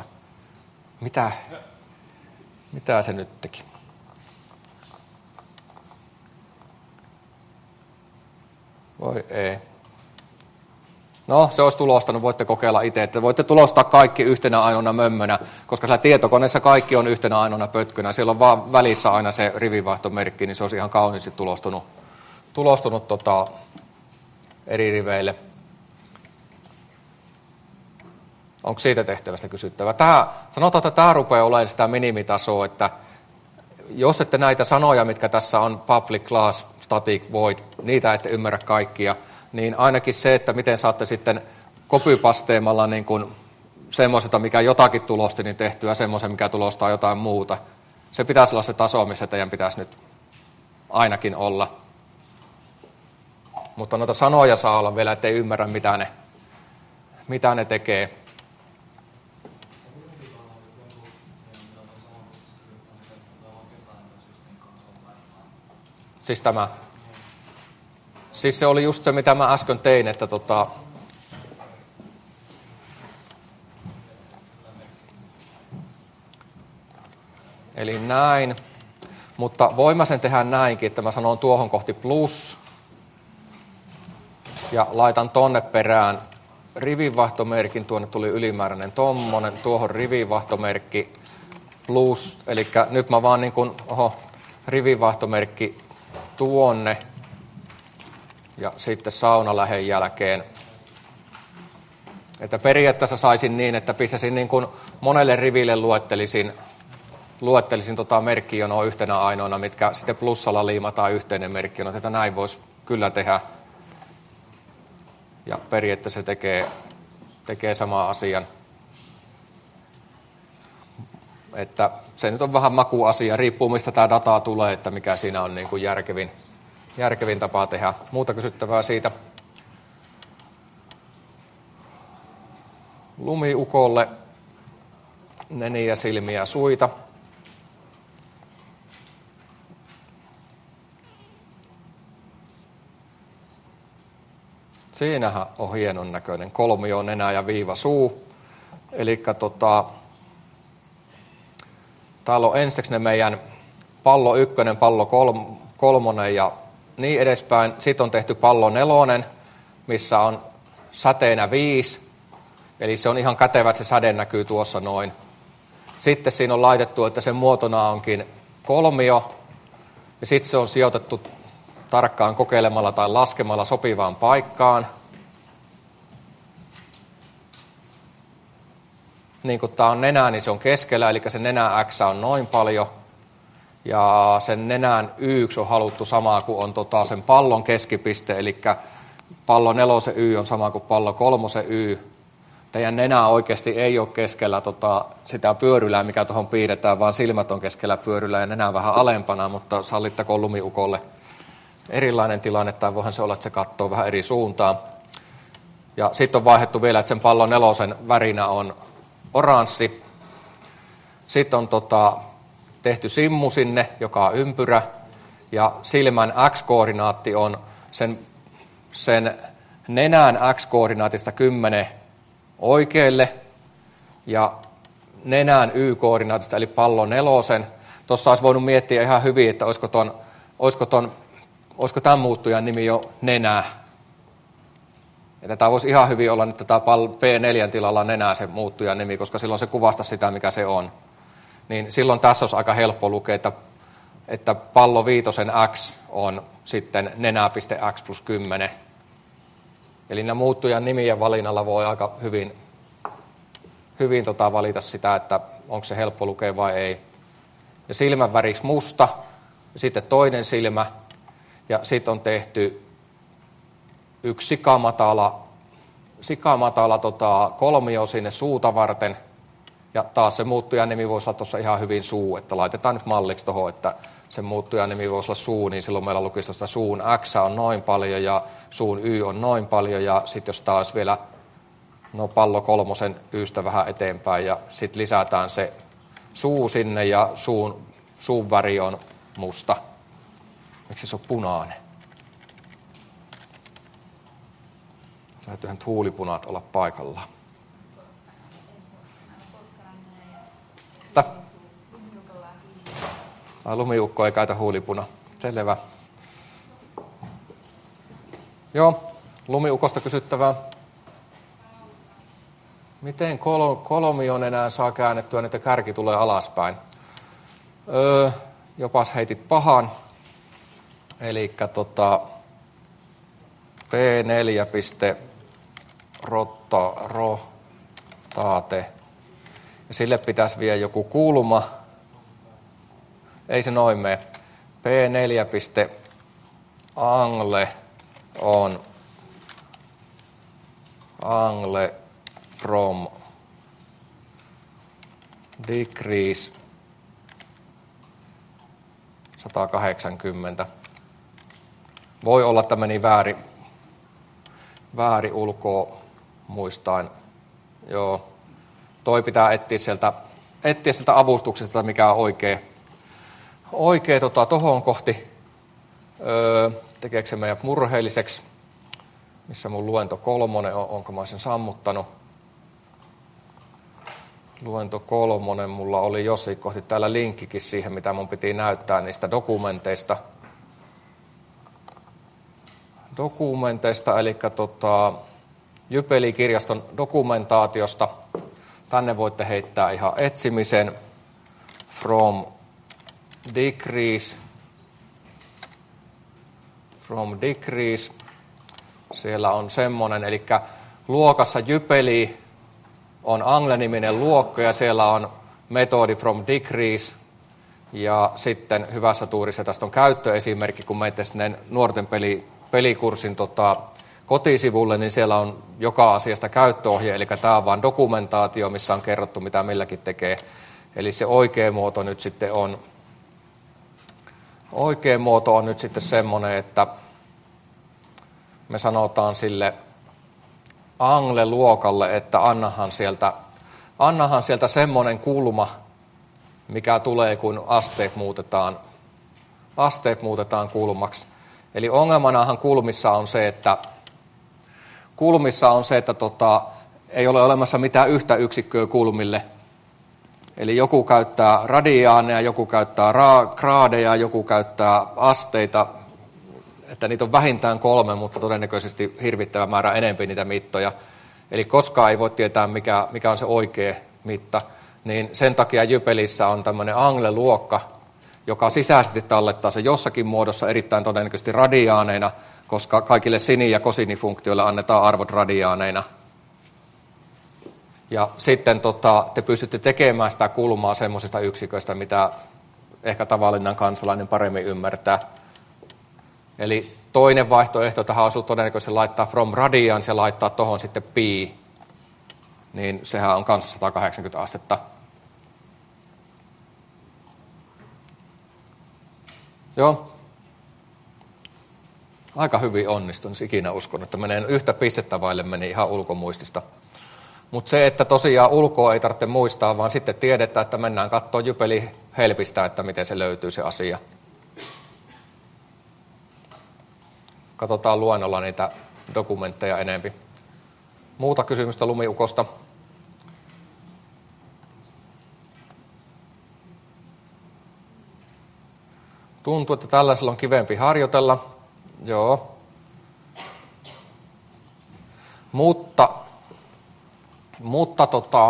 Mitä se nyt teki? Voi ei. No, se olisi tulostanut, voitte kokeilla itse, että voitte tulostaa kaikki yhtenä ainoana mömmönä, koska sillä tietokoneessa kaikki on yhtenä ainoana pötkönä. Siellä on vaan välissä aina se rivivaihtomerkki, niin se olisi ihan kauniisti tulostunut eri riveille. Onko siitä tehtävästä kysyttävä? Sanotaan, että tämä rupeaa olemaan sitä minimitasoa, että jos ette näitä sanoja, mitkä tässä on public, class, static, void, niitä ette ymmärrä kaikkia, niin ainakin se, että miten saatte sitten copypasteemalla niin kuin semmoiselta, mikä jotakin tulosti, niin tehtyä semmoisen, mikä tulostaa jotain muuta. Se pitäisi olla se taso, missä teidän pitäisi nyt ainakin olla. Mutta noita sanoja saa olla vielä, ettei ymmärrä, mitä ne tekee. Siis se oli just se, mitä mä äsken tein, että eli näin, mutta voin mä sen tehdä näinkin, että mä sanon tuohon kohti plus ja laitan tonne perään rivinvaihtomerkin, tuonne tuli ylimääräinen tommonen, tuohon rivinvaihtomerkki plus, eli nyt mä vaan niin kuin, rivinvaihtomerkki tuonne ja sitten saunalähen jälkeen. Että periaatteessa saisin niin, että pistäisin niin kuin monelle riville luettelisin merkkijonoa yhtenä ainoana, mitkä sitten plussalla liimataan yhteinen merkkijono. Tätä näin voisi kyllä tehdä. Ja periaatteessa se tekee samaa asian. Että se nyt on vähän makuasia, riippuu mistä tämä dataa tulee, että mikä siinä on niin kuin järkevin tapa tehdä. Muuta kysyttävää siitä. Lumiukolle neniä, silmiä, suita. Siinähän on hienon näköinen kolmio, nenä ja viiva suu. Eli täällä on ensiksi ne meidän pallo 1, pallo 3 ja niin edespäin. Sitten on tehty pallo 4, missä on säteenä 5. Eli se on ihan kätevä, että se säde näkyy tuossa noin. Sitten siinä on laitettu, että sen muotona onkin kolmio. Ja sitten se on sijoitettu tarkkaan kokeilemalla tai laskemalla sopivaan paikkaan. Niin kun tämä on nenä, niin se on keskellä, eli se nenä X on noin paljon. Ja sen nenän Y on haluttu samaa kuin on sen pallon keskipiste, eli pallo 4 Y on sama kuin pallo 3 Y. Teidän nenä oikeasti ei ole keskellä sitä pyörylää, mikä tuohon piirretään, vaan silmät on keskellä pyörylää ja nenä vähän alempana, mutta sallittakoon lumiukolle erilainen tilanne, tai voihan se olla, että se katsoo vähän eri suuntaan. Ja sitten on vaihdettu vielä, että sen pallon 4 värinä on oranssi. Sitten on tehty simmu sinne, joka on ympyrä, ja silmän X-koordinaatti on sen nenän X-koordinaatista 10 oikealle, ja nenän Y-koordinaatista, eli pallon 4. Tuossa olisi voinut miettiä ihan hyvin, että olisiko tämän muuttujan nimi jo nenä, Että tämä voisi ihan hyvin olla nyt tätä P4 tilalla nenää se muuttujan nimi, koska silloin se kuvastaa sitä, mikä se on. Niin silloin tässä olisi aika helppo lukea, että pallo viitosen X on sitten nenä.x plus 10. Eli nämä muuttujan nimien valinnalla voi aika hyvin valita sitä, että onko se helppo lukea vai ei. Ja silmän väriksi musta, ja sitten toinen silmä, ja sitten on tehty yksi sikamatala kolmio sinne suuta varten, ja taas se muuttujan nimi voisi olla tuossa ihan hyvin suu, että laitetaan nyt malliksi tuohon, että se muuttujan nimi voisi olla suu, niin silloin meillä lukisi tuosta suun X on noin paljon ja suun Y on noin paljon, ja sitten jos taas vielä pallo kolmosen Ystä vähän eteenpäin, ja sitten lisätään se suu sinne, ja suun väri on musta. Miksi se on punainen? Täytyyhän huulipunat olla paikallaan. Lumiukko ei käytä huulipuna. Selvä. Joo, lumiukosta kysyttävää. Miten kolmion enää saa käännettyä, niin että kärki tulee alaspäin? Jopas heitit pahan. Elikkä P4 rotate. Ja sille pitäisi vielä joku kulma. Ei se noin mene. P4 angle on angle from decrease 180. Voi olla, että meni väärin ulkoa muistaen. Joo. Toi pitää etsiä sieltä avustuksesta, mikä on oikea tohon kohti. Tekeekö se meidät murheelliseksi? Missä mun luento 3 on, onko mä sen sammuttanut? Luento 3, mulla oli jossain kohti täällä linkkikin siihen, mitä mun piti näyttää niistä dokumenteista. Eli Jypeli-kirjaston dokumentaatiosta. Tänne voitte heittää ihan etsimisen. From decrease. Siellä on semmoinen, eli luokassa Jypeli on Angle-niminen luokka, ja siellä on metodi from decrease. Ja sitten hyvässä tuurissa tästä on käyttöesimerkki, kun menette sinne nuorten pelikurssin kotisivulle, niin siellä on joka asiasta käyttöohje, eli tämä on vain dokumentaatio, missä on kerrottu, mitä milläkin tekee. Eli se oikea muoto nyt sitten on semmoinen, että me sanotaan sille Angle-luokalle, että annahan sieltä semmoinen kulma, mikä tulee, kun asteet muutetaan kulmaksi. Eli ongelmanahan kulmissa on se, että ei ole olemassa mitään yhtä yksikköä kulmille. Eli joku käyttää radiaaneja, joku käyttää graadeja, joku käyttää asteita, että niitä on vähintään 3, mutta todennäköisesti hirvittävä määrä enemmän niitä mittoja. Eli koskaan ei voi tietää, mikä on se oikea mitta. Niin sen takia Jypelissä on tämmöinen Angle-luokka, joka sisäisesti tallettaa se jossakin muodossa erittäin todennäköisesti radiaaneina, koska kaikille sini- ja kosinifunktioille annetaan arvot radiaaneina. Ja sitten te pystytte tekemään sitä kulmaa semmoisista yksiköistä, mitä ehkä tavallinen kansalainen paremmin ymmärtää. Eli toinen vaihtoehto tähän olisi todennäköisesti laittaa from radians ja laittaa tuohon sitten pi. Niin sehän on kanssa 180 astetta. Joo. Aika hyvin onnistun, ikinä uskon, että menee yhtä pistettä vaille meni ihan ulkomuistista. Mutta se, että tosiaan ulkoa ei tarvitse muistaa, vaan sitten tiedetään, että mennään katsoa Jypeli helpistä, että miten se löytyy se asia. Katsotaan luennolla niitä dokumentteja enempi. Muuta kysymystä lumiukosta? Tuntuu, että tällaisella on kivempi harjoitella. Joo. Mutta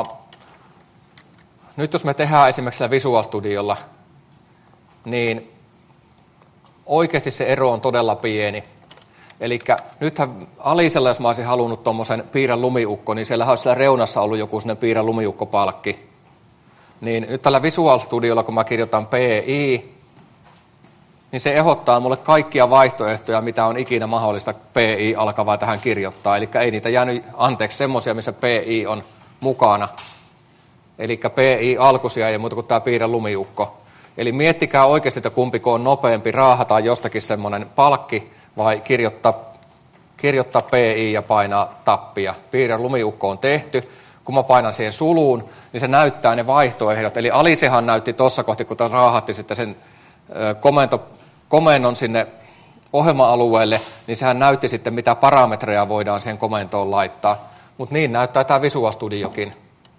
nyt jos me tehdään esimerkiksi sillä Visual Studiolla, niin oikeasti se ero on todella pieni. Eli nythän Alisella, jos mä olisin halunnut tuommoisen piirrän lumiukko, niin siellähän olisi siellä reunassa ollut joku sellainen piirrän lumiukkopalkki. Niin nyt tällä Visual Studiolla, kun mä kirjoitan PI, niin se ehdottaa mulle kaikkia vaihtoehtoja, mitä on ikinä mahdollista PI alkavaa tähän kirjoittaa. Eli ei niitä jäänyt anteeksi semmoisia, missä PI on mukana. Eli PI alkuisia ei muuta kuin tämä piirrän lumiukko. Eli miettikää oikeasti, että kumpiko on nopeampi, raahataan jostakin semmoinen palkki vai kirjoittaa PI ja painaa tappia. Piirrän lumiukko on tehty. Kun mä painan siihen suluun, niin se näyttää ne vaihtoehdot. Eli Alisehan näytti tuossa kohti, kun raahatti sitten sen komennon sinne ohjelma-alueelle, niin sehän näytti sitten, mitä parametreja voidaan siihen komentoon laittaa. Mutta niin näyttää tämä Visual Studiokin.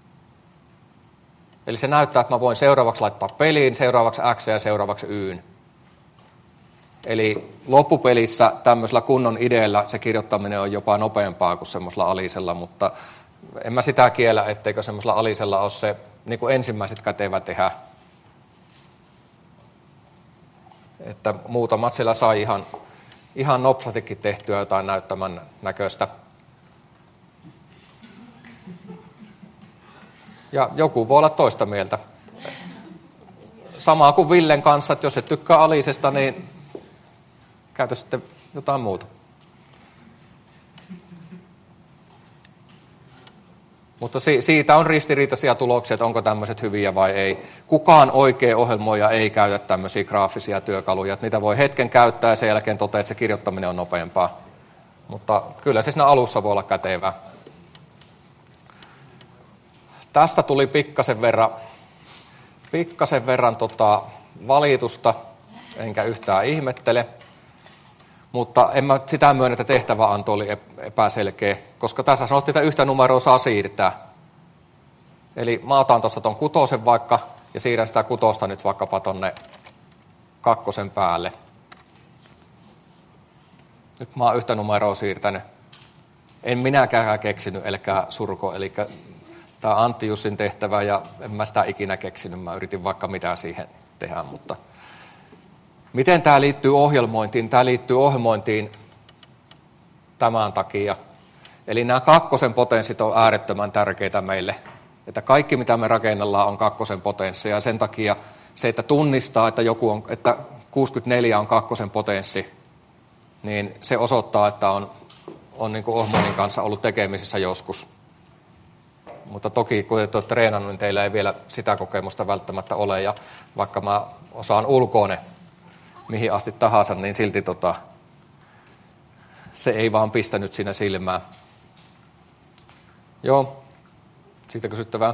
Eli se näyttää, että mä voin seuraavaksi laittaa peliin, seuraavaksi X ja seuraavaksi Y. Eli loppupelissä tämmöisellä kunnon ideellä se kirjoittaminen on jopa nopeampaa kuin semmoisella Alisella, mutta en mä sitä kiellä, etteikö semmoisella Alisella ole se niin kuin ensimmäiset kätevä tehdä. Että muutamat siellä sai ihan nopsatikin tehtyä jotain näyttämän näköistä. Ja joku voi olla toista mieltä. Samaa kuin Villen kanssa, että jos et tykkää Alisesta, niin käytä sitten jotain muuta. Mutta siitä on ristiriitaisia tuloksia, että onko tämmöiset hyviä vai ei. Kukaan oikea ohjelmoija ei käytä tämmöisiä graafisia työkaluja. Että niitä voi hetken käyttää ja sen jälkeen toteaa, että se kirjoittaminen on nopeampaa. Mutta kyllä se siinä alussa voi olla kätevää. Tästä tuli pikkasen verran valitusta, enkä yhtään ihmettele. Mutta en mä sitä myönnä, että tehtäväanto oli epäselkeä, koska tässä sanottiin, että yhtä numeroa saa siirtää. Eli mä otan tuosta ton 6 vaikka, ja siirrän sitä 6 nyt vaikkapa tonne 2 päälle. Nyt mä oon yhtä numeroa siirtänyt. En minäkään keksinyt, elkää surko, eli tämä Antti Jussin tehtävä, ja en mä sitä ikinä keksinyt, mä yritin vaikka mitä siihen tehdä, mutta miten tämä liittyy ohjelmointiin? Tämä liittyy ohjelmointiin tämän takia. Eli nämä 2 potenssit on äärettömän tärkeitä meille. Että kaikki, mitä me rakennellaan, on 2 potenssi. Ja sen takia se, että tunnistaa, että 64 on 2 potenssi, niin se osoittaa, että on niin kuin ohjelmoinnin kanssa ollut tekemisissä joskus. Mutta toki, kun et ole treenannut, niin teillä ei vielä sitä kokemusta välttämättä ole. Ja vaikka mä osaan ulkoa ne mihin asti tahansa, niin silti se ei vaan pistänyt siinä silmään. Joo, siitä kysyttävää.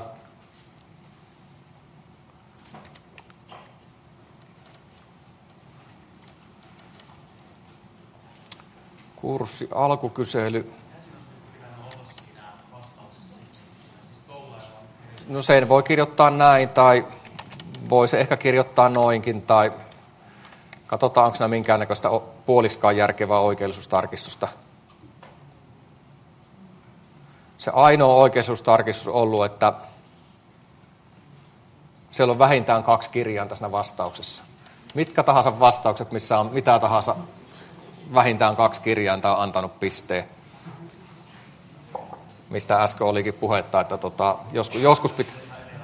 Kurssi, alkukysely. No sen voi kirjoittaa näin, tai voi se ehkä kirjoittaa noinkin, tai katsotaan, onko siinä minkäännäköistä puoliskaan järkevää oikeellisuustarkistusta. Se ainoa oikeellisuustarkistus on ollut, että siellä on vähintään 2 kirjainta siinä vastauksessa. Mitkä tahansa vastaukset, missä on mitä tahansa vähintään 2 kirjainta on antanut pisteen. Mistä äsken olikin puhetta, että joskus pitää.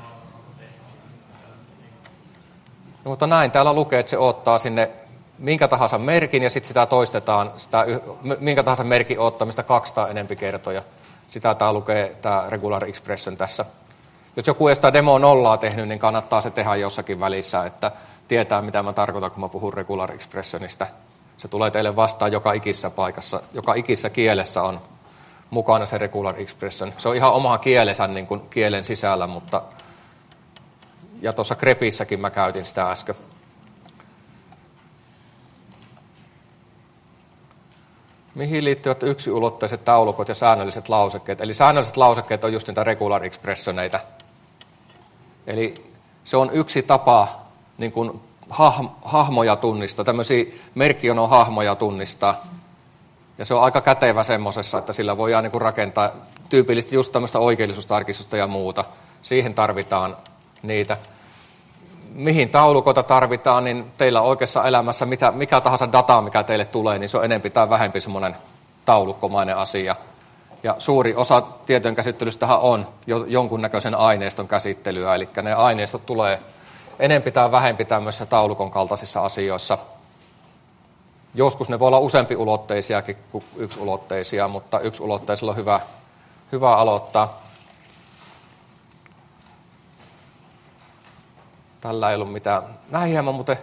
No, mutta näin täällä lukee, että se ottaa sinne minkä tahansa merkin ja sitten sitä toistetaan, minkä tahansa merkin ottamista 200 enempi kertoja. Sitä tää lukee tämä regular expression tässä. Jos joku ei sitä demo 0 tehnyt, niin kannattaa se tehdä jossakin välissä, että tietää mitä mä tarkoitan, kun mä puhun regular expressionista. Se tulee teille vastaan joka ikisessä paikassa, joka ikisessä kielessä on mukana se regular expression. Se on ihan oma kielensä niin kuin kielen sisällä, mutta ja tuossa Grepissäkin mä käytin sitä äsken. Mihin liittyvät yksiulotteiset taulukot ja säännölliset lausekkeet? Eli säännölliset lausekkeet on just niitä regular expressioneita. Eli se on yksi tapa niin kuin hahmoja tunnistaa, tämmöisiä merkkionon hahmoja tunnistaa. Ja se on aika kätevä semmoisessa, että sillä voidaan niin kuin rakentaa tyypillisesti just tämmöistä oikeellisuustarkistusta ja muuta. Siihen tarvitaan niitä. Mihin taulukoita tarvitaan, niin teillä oikeassa elämässä mikä tahansa data, mikä teille tulee, niin se on enempi tai vähempi semmoinen taulukkomainen asia. Ja suuri osa tietojen käsittelystähän on jonkunnäköisen aineiston käsittelyä, eli ne aineistot tulee enempi tai vähempi tämmöisissä taulukon kaltaisissa asioissa. Joskus ne voi olla useampiulotteisiakin kuin yksiulotteisia, mutta yksiulotteisilla on hyvä aloittaa. Tällä ei ollut mitään. Näin hieman muuten.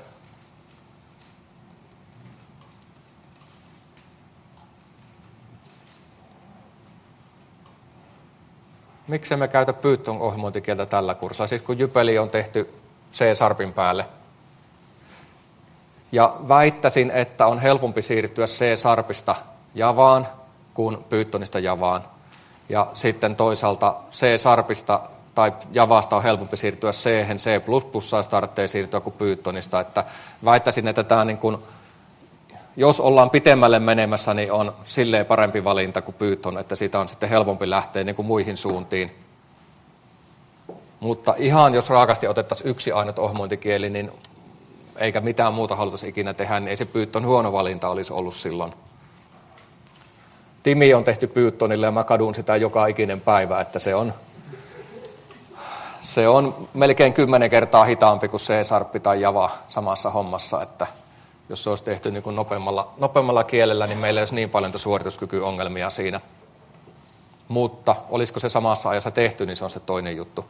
Miksi me käytä Python ohjelmointikieltä tällä kurssilla? Siis kun Jypeli on tehty C-sharpin päälle. Ja väittäisin, että on helpompi siirtyä C-sharpista Javaan kuin Pythonista Javaan. Ja sitten toisaalta C-sharpista tai Javasta on helpompi siirtyä C-hen, C++ jos tarvitsee siirtyä kuin Pythonista. Että väittäisin, että tämä niin kuin, jos ollaan pitemmälle menemässä, niin on silleen parempi valinta kuin Python, että siitä on sitten helpompi lähteä niin kuin muihin suuntiin. Mutta ihan jos raakasti otettaisiin yksi ainut ohjelmointikieli, niin eikä mitään muuta haluttaisi ikinä tehdä, niin ei se Python huono valinta olisi ollut silloin. Timi on tehty Pythonille ja mä kadun sitä joka ikinen päivä, että se on melkein 10 kertaa hitaampi kuin C# tai Java samassa hommassa, että jos se olisi tehty niin kuin nopeammalla kielellä, niin meillä ei olisi niin paljon suorituskykyongelmia siinä. Mutta olisiko se samassa ajassa tehty, niin se on se toinen juttu.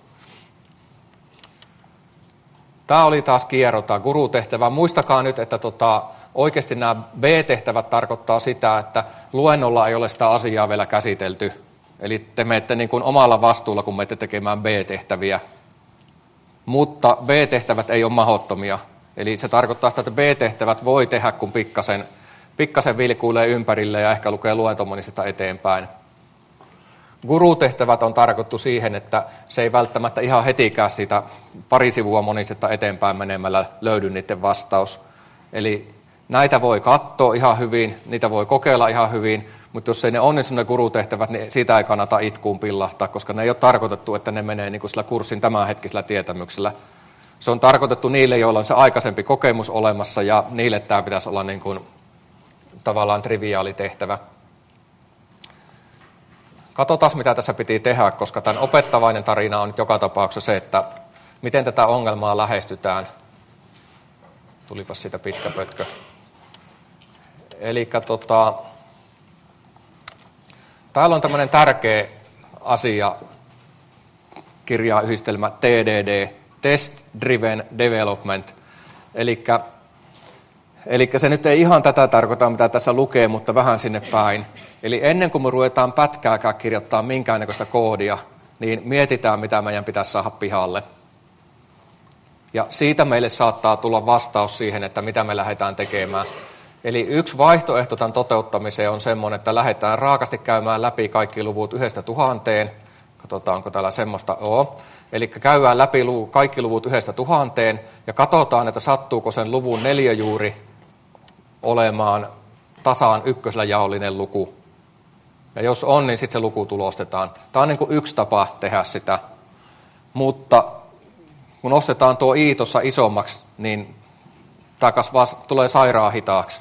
Tämä oli taas kierrota, gurutehtävä. Muistakaa nyt, että oikeasti nämä B-tehtävät tarkoittaa sitä, että luennolla ei ole sitä asiaa vielä käsitelty. Eli te menette niin kuin omalla vastuulla, kun menette tekemään B-tehtäviä. Mutta B-tehtävät ei ole mahdottomia. Eli se tarkoittaa sitä, että B-tehtävät voi tehdä, kun pikkasen vilkuilee ympärille ja ehkä lukee luentomonista eteenpäin. Gurutehtävät on tarkoitettu siihen, että se ei välttämättä ihan hetikään siitä pari sivua monisesta eteenpäin menemällä löydy niiden vastaus. Eli näitä voi katsoa ihan hyvin, niitä voi kokeilla ihan hyvin, mutta jos ei ne onnistu ne gurutehtävät, niin siitä ei kannata itkuun pillahtaa, koska ne ei ole tarkoitettu, että ne menee niin kuin sillä kurssin tämänhetkisellä tietämyksellä. Se on tarkoitettu niille, joilla on se aikaisempi kokemus olemassa, ja niille tämä pitäisi olla niin kuin tavallaan triviaali tehtävä. Katsotaan, mitä tässä piti tehdä, koska tämän opettavainen tarina on nyt joka tapauksessa se, että miten tätä ongelmaa lähestytään. Tulipas siitä pitkä pötkö. Eli täällä on tämmöinen tärkeä asia, kirjayhdistelmä TDD, Test Driven Development. Eli se nyt ei ihan tätä tarkoita, mitä tässä lukee, mutta vähän sinne päin. Eli ennen kuin me ruvetaan pätkääkään kirjoittaa minkäännäköistä koodia, niin mietitään, mitä meidän pitäisi saada pihalle. Ja siitä meille saattaa tulla vastaus siihen, että mitä me lähdetään tekemään. Eli yksi vaihtoehto tämän toteuttamiseen on semmoinen, että lähdetään raakasti käymään läpi kaikki luvut 1–1000. Katsotaan, onko täällä semmoista ole. Eli käydään läpi kaikki luvut 1–1000 ja katsotaan, että sattuuko sen luvun neliöjuuri olemaan tasaan ykkösellä jaollinen luku. Ja jos on, niin sitten se luku tulostetaan. Tämä on niin kuin yksi tapa tehdä sitä. Mutta kun nostetaan tuo i tuossa isommaksi, niin tämä tulee sairaan hitaaksi.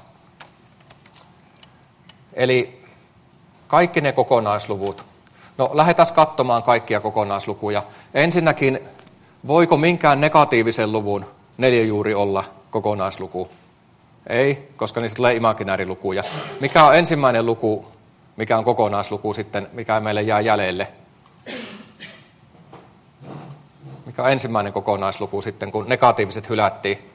Eli kaikki ne kokonaisluvut. No lähdetään katsomaan kaikkia kokonaislukuja. Ensinnäkin, voiko minkään negatiivisen luvun neliöjuuri olla kokonaisluku? Ei, koska niistä tulee imaginäärilukuja. Mikä on ensimmäinen luku, mikä on kokonaisluku sitten, mikä meille jää jäljelle? Mikä on ensimmäinen kokonaisluku sitten, kun negatiiviset hylättiin?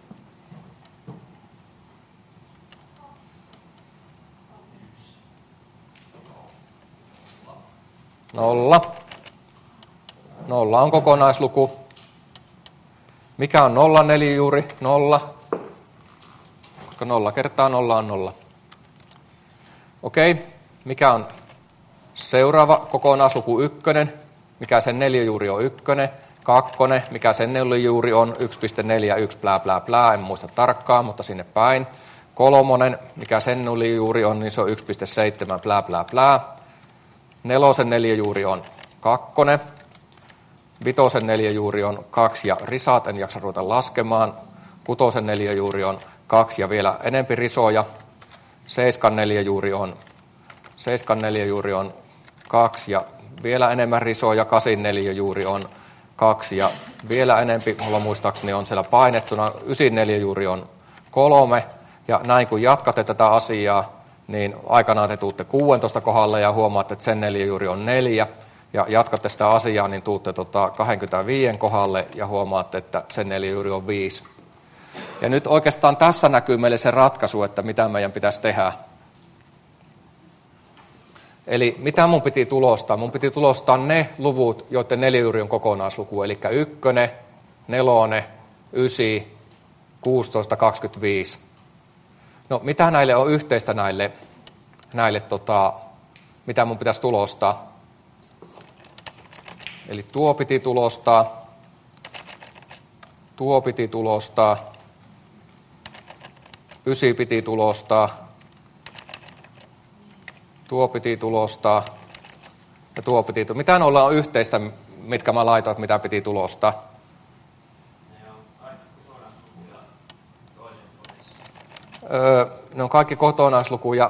Nolla. Nolla on kokonaisluku. Mikä on nollan neliöjuuri? Nolla. Koska 0 kertaa 0 on 0. Okei. Mikä on seuraava kokonaisluku? 1. Mikä sen neliöjuuri on? 1. 2. Mikä sen neliöjuuri on? 1,41 plää plää plää. En muista tarkkaan, mutta sinne päin. kolmonen, mikä sen nelijuuri on, niin se on 1,7 plää plää plää. Nelosen nelijuuri on 2. Vitosen nelijuuri on 2 ja risat, en jaksa ruveta laskemaan. Kutosen nelijuuri on 2 ja vielä enempi risoja. Seiskan nelijuuri on 2 ja vielä enemmän risoja. Kasin nelijuuri on 2 ja vielä enempi, mulla muistaakseni on siellä painettuna. Ysin nelijuuri on 3 ja näin kun jatkatte tätä asiaa, niin aikanaan te tuutte 16 kohdalle ja huomaatte, että sen nelijuuri on 4. Ja jatkatte sitä asiaa, niin tuutte 25 kohdalle ja huomaatte, että sen nelijuuri on 5. Ja nyt oikeastaan tässä näkyy meille se ratkaisu, että mitä meidän pitäisi tehdä. Eli mitä mun piti tulostaa? Mun piti tulostaa ne luvut, joiden nelijuuri on kokonaisluku, eli 1, 4, 9, 16, 25. No mitä näille on yhteistä näille mitä mun pitäisi tulostaa? Eli tuo piti tulostaa, tuo piti tulostaa, 9 piti tulostaa, tuo piti tulostaa ja tuo piti tulostaa. Mitä noilla on yhteistä, mitkä mä laitoin, että mitä piti tulostaa? Ne on kaikki kokonaislukuja.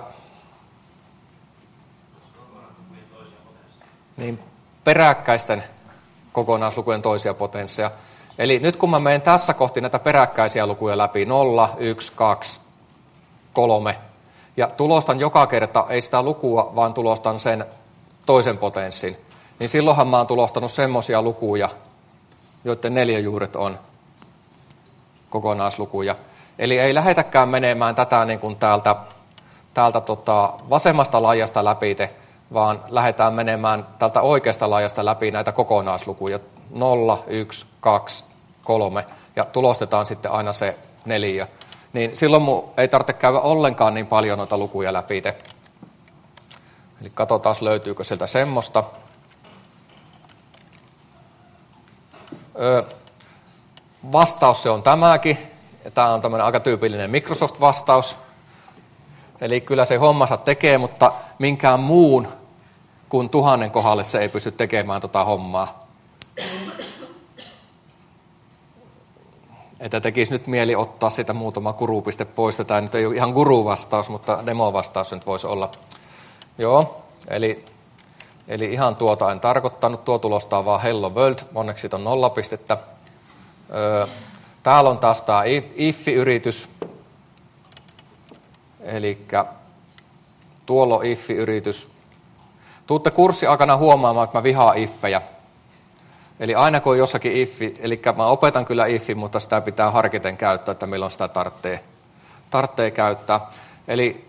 Niin peräkkäisten kokonaislukujen toisia potensseja. Eli nyt kun mä menen tässä kohti näitä peräkkäisiä lukuja läpi, 0, 1, 2, 3, ja tulostan joka kerta, ei sitä lukua, vaan tulostan sen toisen potenssin, niin silloinhan mä oon tulostanut semmoisia lukuja, joiden neliöjuuret on kokonaislukuja. Eli ei lähetäkään menemään tätä niin kuin täältä vasemmasta laajasta läpite, vaan lähdetään menemään tältä oikeasta laajasta läpi näitä kokonaislukuja 0, 1, 2, 3 ja tulostetaan sitten aina se 4. Niin silloin mun ei tarvitse käydä ollenkaan niin paljon noita lukuja läpi. Eli katsotaan löytyykö sieltä semmoista. Vastaus se on tämäkin. Tämä on tämmöinen aika tyypillinen Microsoft-vastaus. Eli kyllä se hommansa tekee, mutta minkään muun kuin 1000 kohdalle se ei pysty tekemään tota hommaa. Että tekisi nyt mieli ottaa siitä muutama guru-piste pois. Tämä nyt ei ole ihan guru-vastaus, mutta demo-vastaus nyt voisi olla. Joo, eli ihan tuota en tarkoittanut. Tuo tulostaa vaan Hello World. Onneksi siitä on 0 pistettä. Täällä on taas tämä if-yritys. Eli tuolla on if-yritys. Tuutte kurssin aikana huomaamaan, että mä vihaan iffejä. Eli aina kun on jossakin iffi, eli mä opetan kyllä iffi, mutta sitä pitää harkiten käyttää, että milloin sitä tarvitsee käyttää. Eli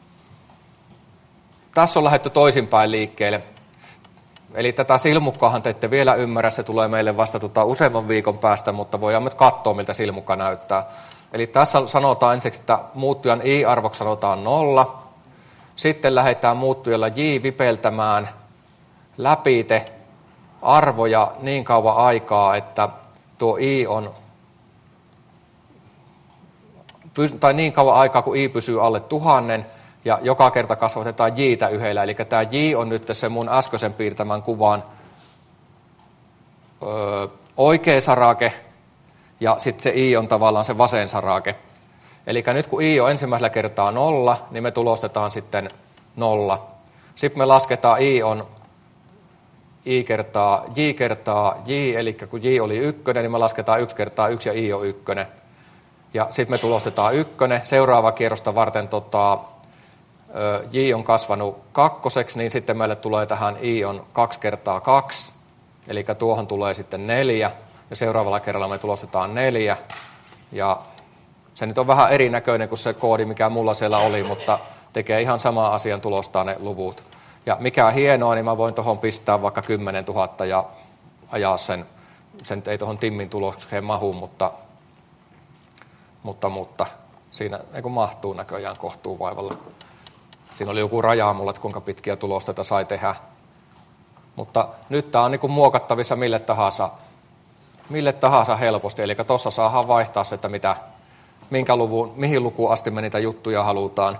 tässä on lähdetty toisinpäin liikkeelle. Eli tätä silmukkaahan te ette vielä ymmärrä, se tulee meille vasta useamman viikon päästä, mutta voidaan nyt katsoa, miltä silmukka näyttää. Eli tässä sanotaan ensiksi, että muuttujan i-arvoksi sanotaan 0. Sitten lähdetään muuttujalla j vipeltämään läpite arvoja niin kauan aikaa, että tuo i on, tai niin kauan aikaa, kun i pysyy alle 1000, ja joka kerta kasvatetaan j:tä yhdellä. Eli tämä j on nyt se mun äskeisen piirtämän kuvan oikea sarake, ja sitten se i on tavallaan se vasen sarake. Eli nyt kun i on ensimmäisellä kertaa 0, niin me tulostetaan sitten 0. Sitten me lasketaan i on i kertaa j, eli kun j oli 1, niin me lasketaan 1 kertaa 1 ja i on 1. Ja sitten me tulostetaan 1. Seuraava kierrosta varten j on kasvanut 2, niin sitten meille tulee tähän i on 2 kertaa 2, eli tuohon tulee sitten 4. Ja seuraavalla kerralla me tulostetaan 4. Ja se nyt on vähän erinäköinen kuin se koodi, mikä mulla siellä oli, mutta tekee ihan sama asian, tulostaa ne luvut. Ja mikä hienoa, niin mä voin tuohon pistää vaikka 10 000 ja ajaa sen. Se nyt ei tuohon Timmin tulokseen mahu, mutta siinä ei kun mahtuu näköjään kohtuu vaivalla. Siinä oli joku raja mulla, että kuinka pitkiä tulosteita sai tehdä. Mutta nyt tämä on niin kuin muokattavissa mille tahansa helposti. Eli tuossa saadaan vaihtaa se, että mihin lukuun asti me niitä juttuja halutaan.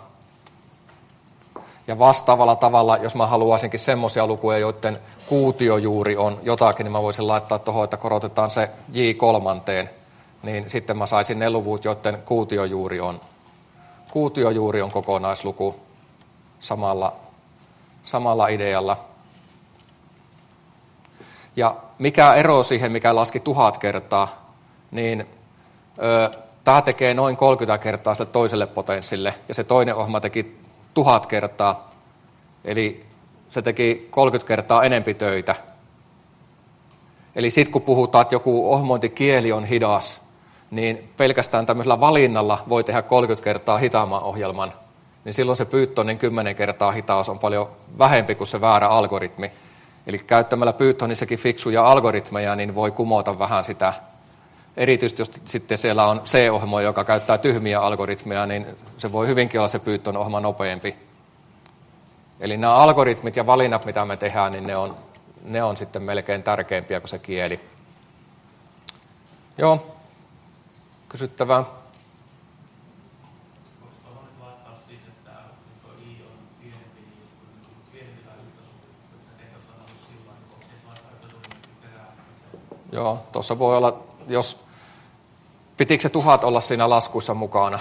Ja vastaavalla tavalla, jos mä haluaisinkin semmoisia lukuja, joiden kuutiojuuri on jotakin, niin mä voisin laittaa tuohon, että korotetaan se J3, niin sitten mä saisin ne luvut, joiden kuutiojuuri on kokonaisluku samalla idealla. Ja mikä ero siihen, mikä laski 1000 kertaa, niin tämä tekee noin 30 kertaa sille toiselle potenssille, ja se toinen ohjelma teki 1000 kertaa, eli se teki 30 kertaa enempi töitä. Eli sitten kun puhutaan, että joku ohjelmointikieli on hidas, niin pelkästään tämmöisellä valinnalla voi tehdä 30 kertaa hitaamman ohjelman, niin silloin se Pythonin 10 kertaa hitaus on paljon vähempi kuin se väärä algoritmi. Eli käyttämällä Pythonissakin fiksuja algoritmeja, niin voi kumota vähän sitä. Erityisesti jos sitten siellä on C-ohjelma, joka käyttää tyhmiä algoritmeja, niin se voi hyvinkin olla se Python-ohjelma nopeampi. Eli nämä algoritmit ja valinnat, mitä me tehdään, niin ne on sitten melkein tärkeämpiä kuin se kieli. Joo, kysyttävää. Joo, tuossa voi olla, pitikö se 1000 olla siinä laskuissa mukana?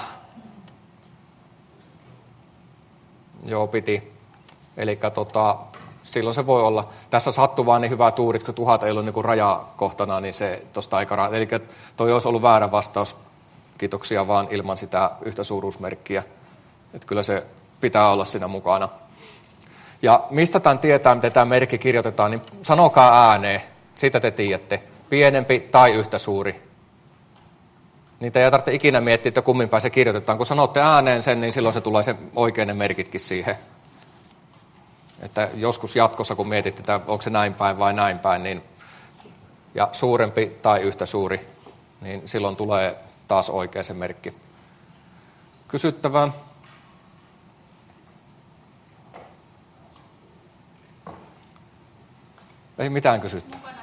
Joo, piti. Eli silloin se voi olla. Tässä sattuu vaan niin hyvää tuurit, kun 1000 ei ollut niin kuin rajakohtana, niin se tuosta aika eli toi olisi ollut väärä vastaus. Kiitoksia vaan ilman sitä yhtä suuruusmerkkiä. Että kyllä se pitää olla siinä mukana. Ja mistä tämän tietää, miten tämä merkki kirjoitetaan, niin sanokaa ääneen. Siitä te tiedätte. Pienempi tai yhtä suuri. Niitä ei tarvitse ikinä miettiä, että kummin päin se kirjoitetaan. Kun sanotte ääneen sen, niin silloin se tulee se oikein ne merkitkin siihen. Että joskus jatkossa, kun mietitte, että onko se näin päin vai näin päin, niin, ja suurempi tai yhtä suuri, niin silloin tulee taas oikein se merkki. Kysyttävää. Ei mitään kysyttävää.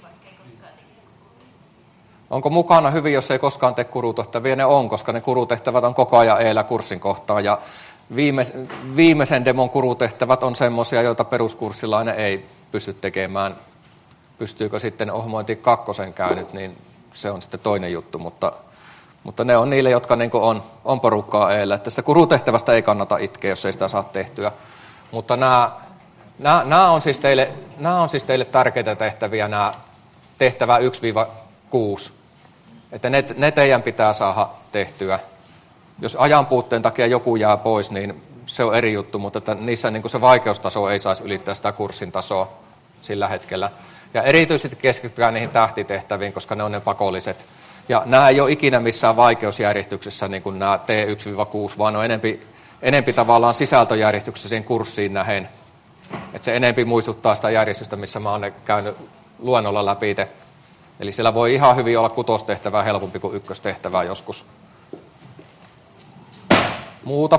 Onko mukana hyvin, jos ei koskaan tee kurutehtäviä? Ne on, koska ne kurutehtävät on koko ajan eellä kurssin kohtaan. Ja viimeisen demon kurutehtävät on semmoisia, joita peruskurssilainen ei pysty tekemään. Pystyykö sitten ohjelmointi 2 käynyt, niin se on sitten toinen juttu. Mutta ne on niille, jotka niin on porukkaa eellä. Että sitä kurutehtävästä ei kannata itkeä, jos ei sitä saa tehtyä. Mutta nämä on siis teille tärkeitä tehtäviä, nämä tehtävä 1-6. Että ne teidän pitää saada tehtyä. Jos ajanpuutteen takia joku jää pois, niin se on eri juttu, mutta että niissä niin kuin se vaikeustaso ei saisi ylittää sitä kurssin tasoa sillä hetkellä. Ja erityisesti keskitytään niihin tähtitehtäviin, koska ne on ne pakolliset. Ja nämä ei ole ikinä missään vaikeusjärjestyksessä, niin kuin nämä T1-6, vaan on enempi tavallaan sisältöjärjestyksessä siihen kurssiin nähen. Että se enempi muistuttaa sitä järjestystä, missä mä oon käynyt luennolla läpi. Eli siellä voi ihan hyvin olla 6-tehtävää helpompi kuin 1-tehtävää joskus. Muuta?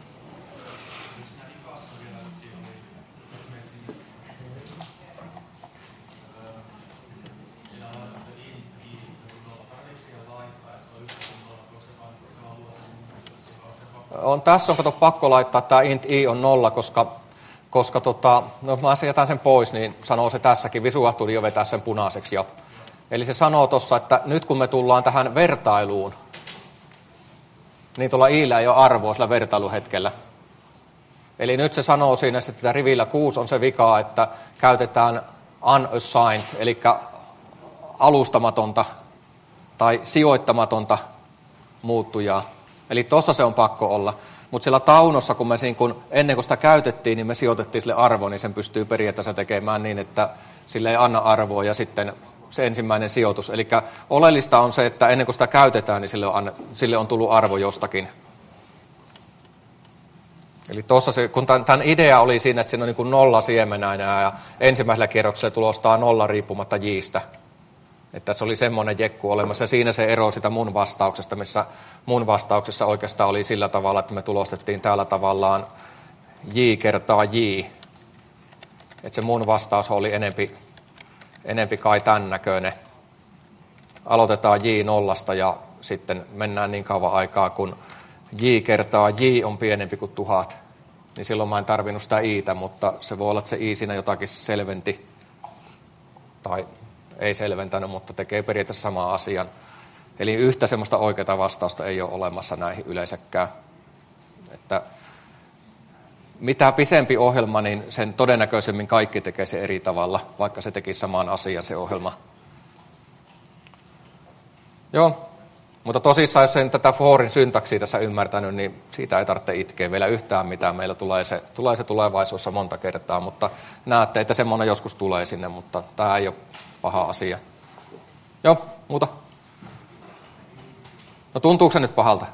Tässä on pakko laittaa, että tämä int i on 0, koska no mä jätän sen pois, niin sanoo se tässäkin. Visual Studio vetää sen punaiseksi jo. Eli se sanoo tuossa, että nyt kun me tullaan tähän vertailuun, niin tuolla i'llä ei ole arvoa sillä vertailuhetkellä. Eli nyt se sanoo siinä, että rivillä 6 on se vika, että käytetään unassigned, eli alustamatonta tai sijoittamatonta muuttujaa. Eli tuossa se on pakko olla. Mutta siellä taunossa, kun me ennen kuin sitä käytettiin, niin me sijoitettiin sille arvo, niin sen pystyy periaatteessa tekemään niin, että sille ei anna arvoa ja sitten se ensimmäinen sijoitus. Eli oleellista on se, että ennen kuin sitä käytetään, niin sille on tullut arvo jostakin. Eli tuossa kun tämän idea oli siinä, että siinä on niin kuin 0 siemenä ja ensimmäisellä kierroksella tulostaa 0 riippumatta jistä. Että se oli semmoinen jekku olemassa. Ja siinä se ero sitä mun vastauksesta, missä mun vastauksessa oikeastaan oli sillä tavalla, että me tulostettiin täällä tavallaan j kertaa j. Että se mun vastaus oli enempi kai tämän näköinen. Aloitetaan j 0 ja sitten mennään niin kauan aikaa, kun j kertaa j on pienempi kuin 1000, niin silloin mä en tarvinnut sitä i'tä, mutta se voi olla, että se i siinä jotakin selventi, tai ei selventänyt, mutta tekee periaatteessa samaa asian. Eli yhtä semmoista oikeaa vastausta ei ole olemassa näihin yleensäkään. Että mitä pisempi ohjelma, niin sen todennäköisemmin kaikki tekee se eri tavalla, vaikka se teki saman asian se ohjelma. Joo, mutta tosissaan, jos en tätä Forin syntaksia tässä ymmärtänyt, niin siitä ei tarvitse itkeä vielä yhtään mitään. Meillä tulee se tulevaisuudessa monta kertaa, mutta näette, että semmoinen joskus tulee sinne, mutta tämä ei ole paha asia. Joo, muuta. No tuntuuko se nyt pahalta?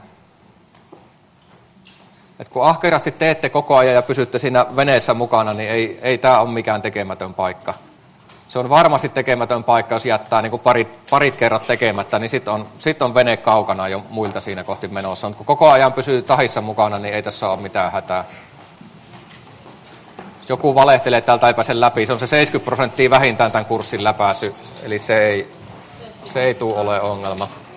Et kun ahkerasti teette koko ajan ja pysytte siinä veneessä mukana, niin ei tämä ole mikään tekemätön paikka. Se on varmasti tekemätön paikka, jos jättää niin kuin parit kerrat tekemättä, niin sit on vene kaukana jo muilta siinä kohti menossa. Mutta kun koko ajan pysyy tahissa mukana, niin ei tässä ole mitään hätää. Jos joku valehtelee, että täältä ei pääse läpi, se on se 70% vähintään tämän kurssin läpäisy, eli se ei tule ole ongelma.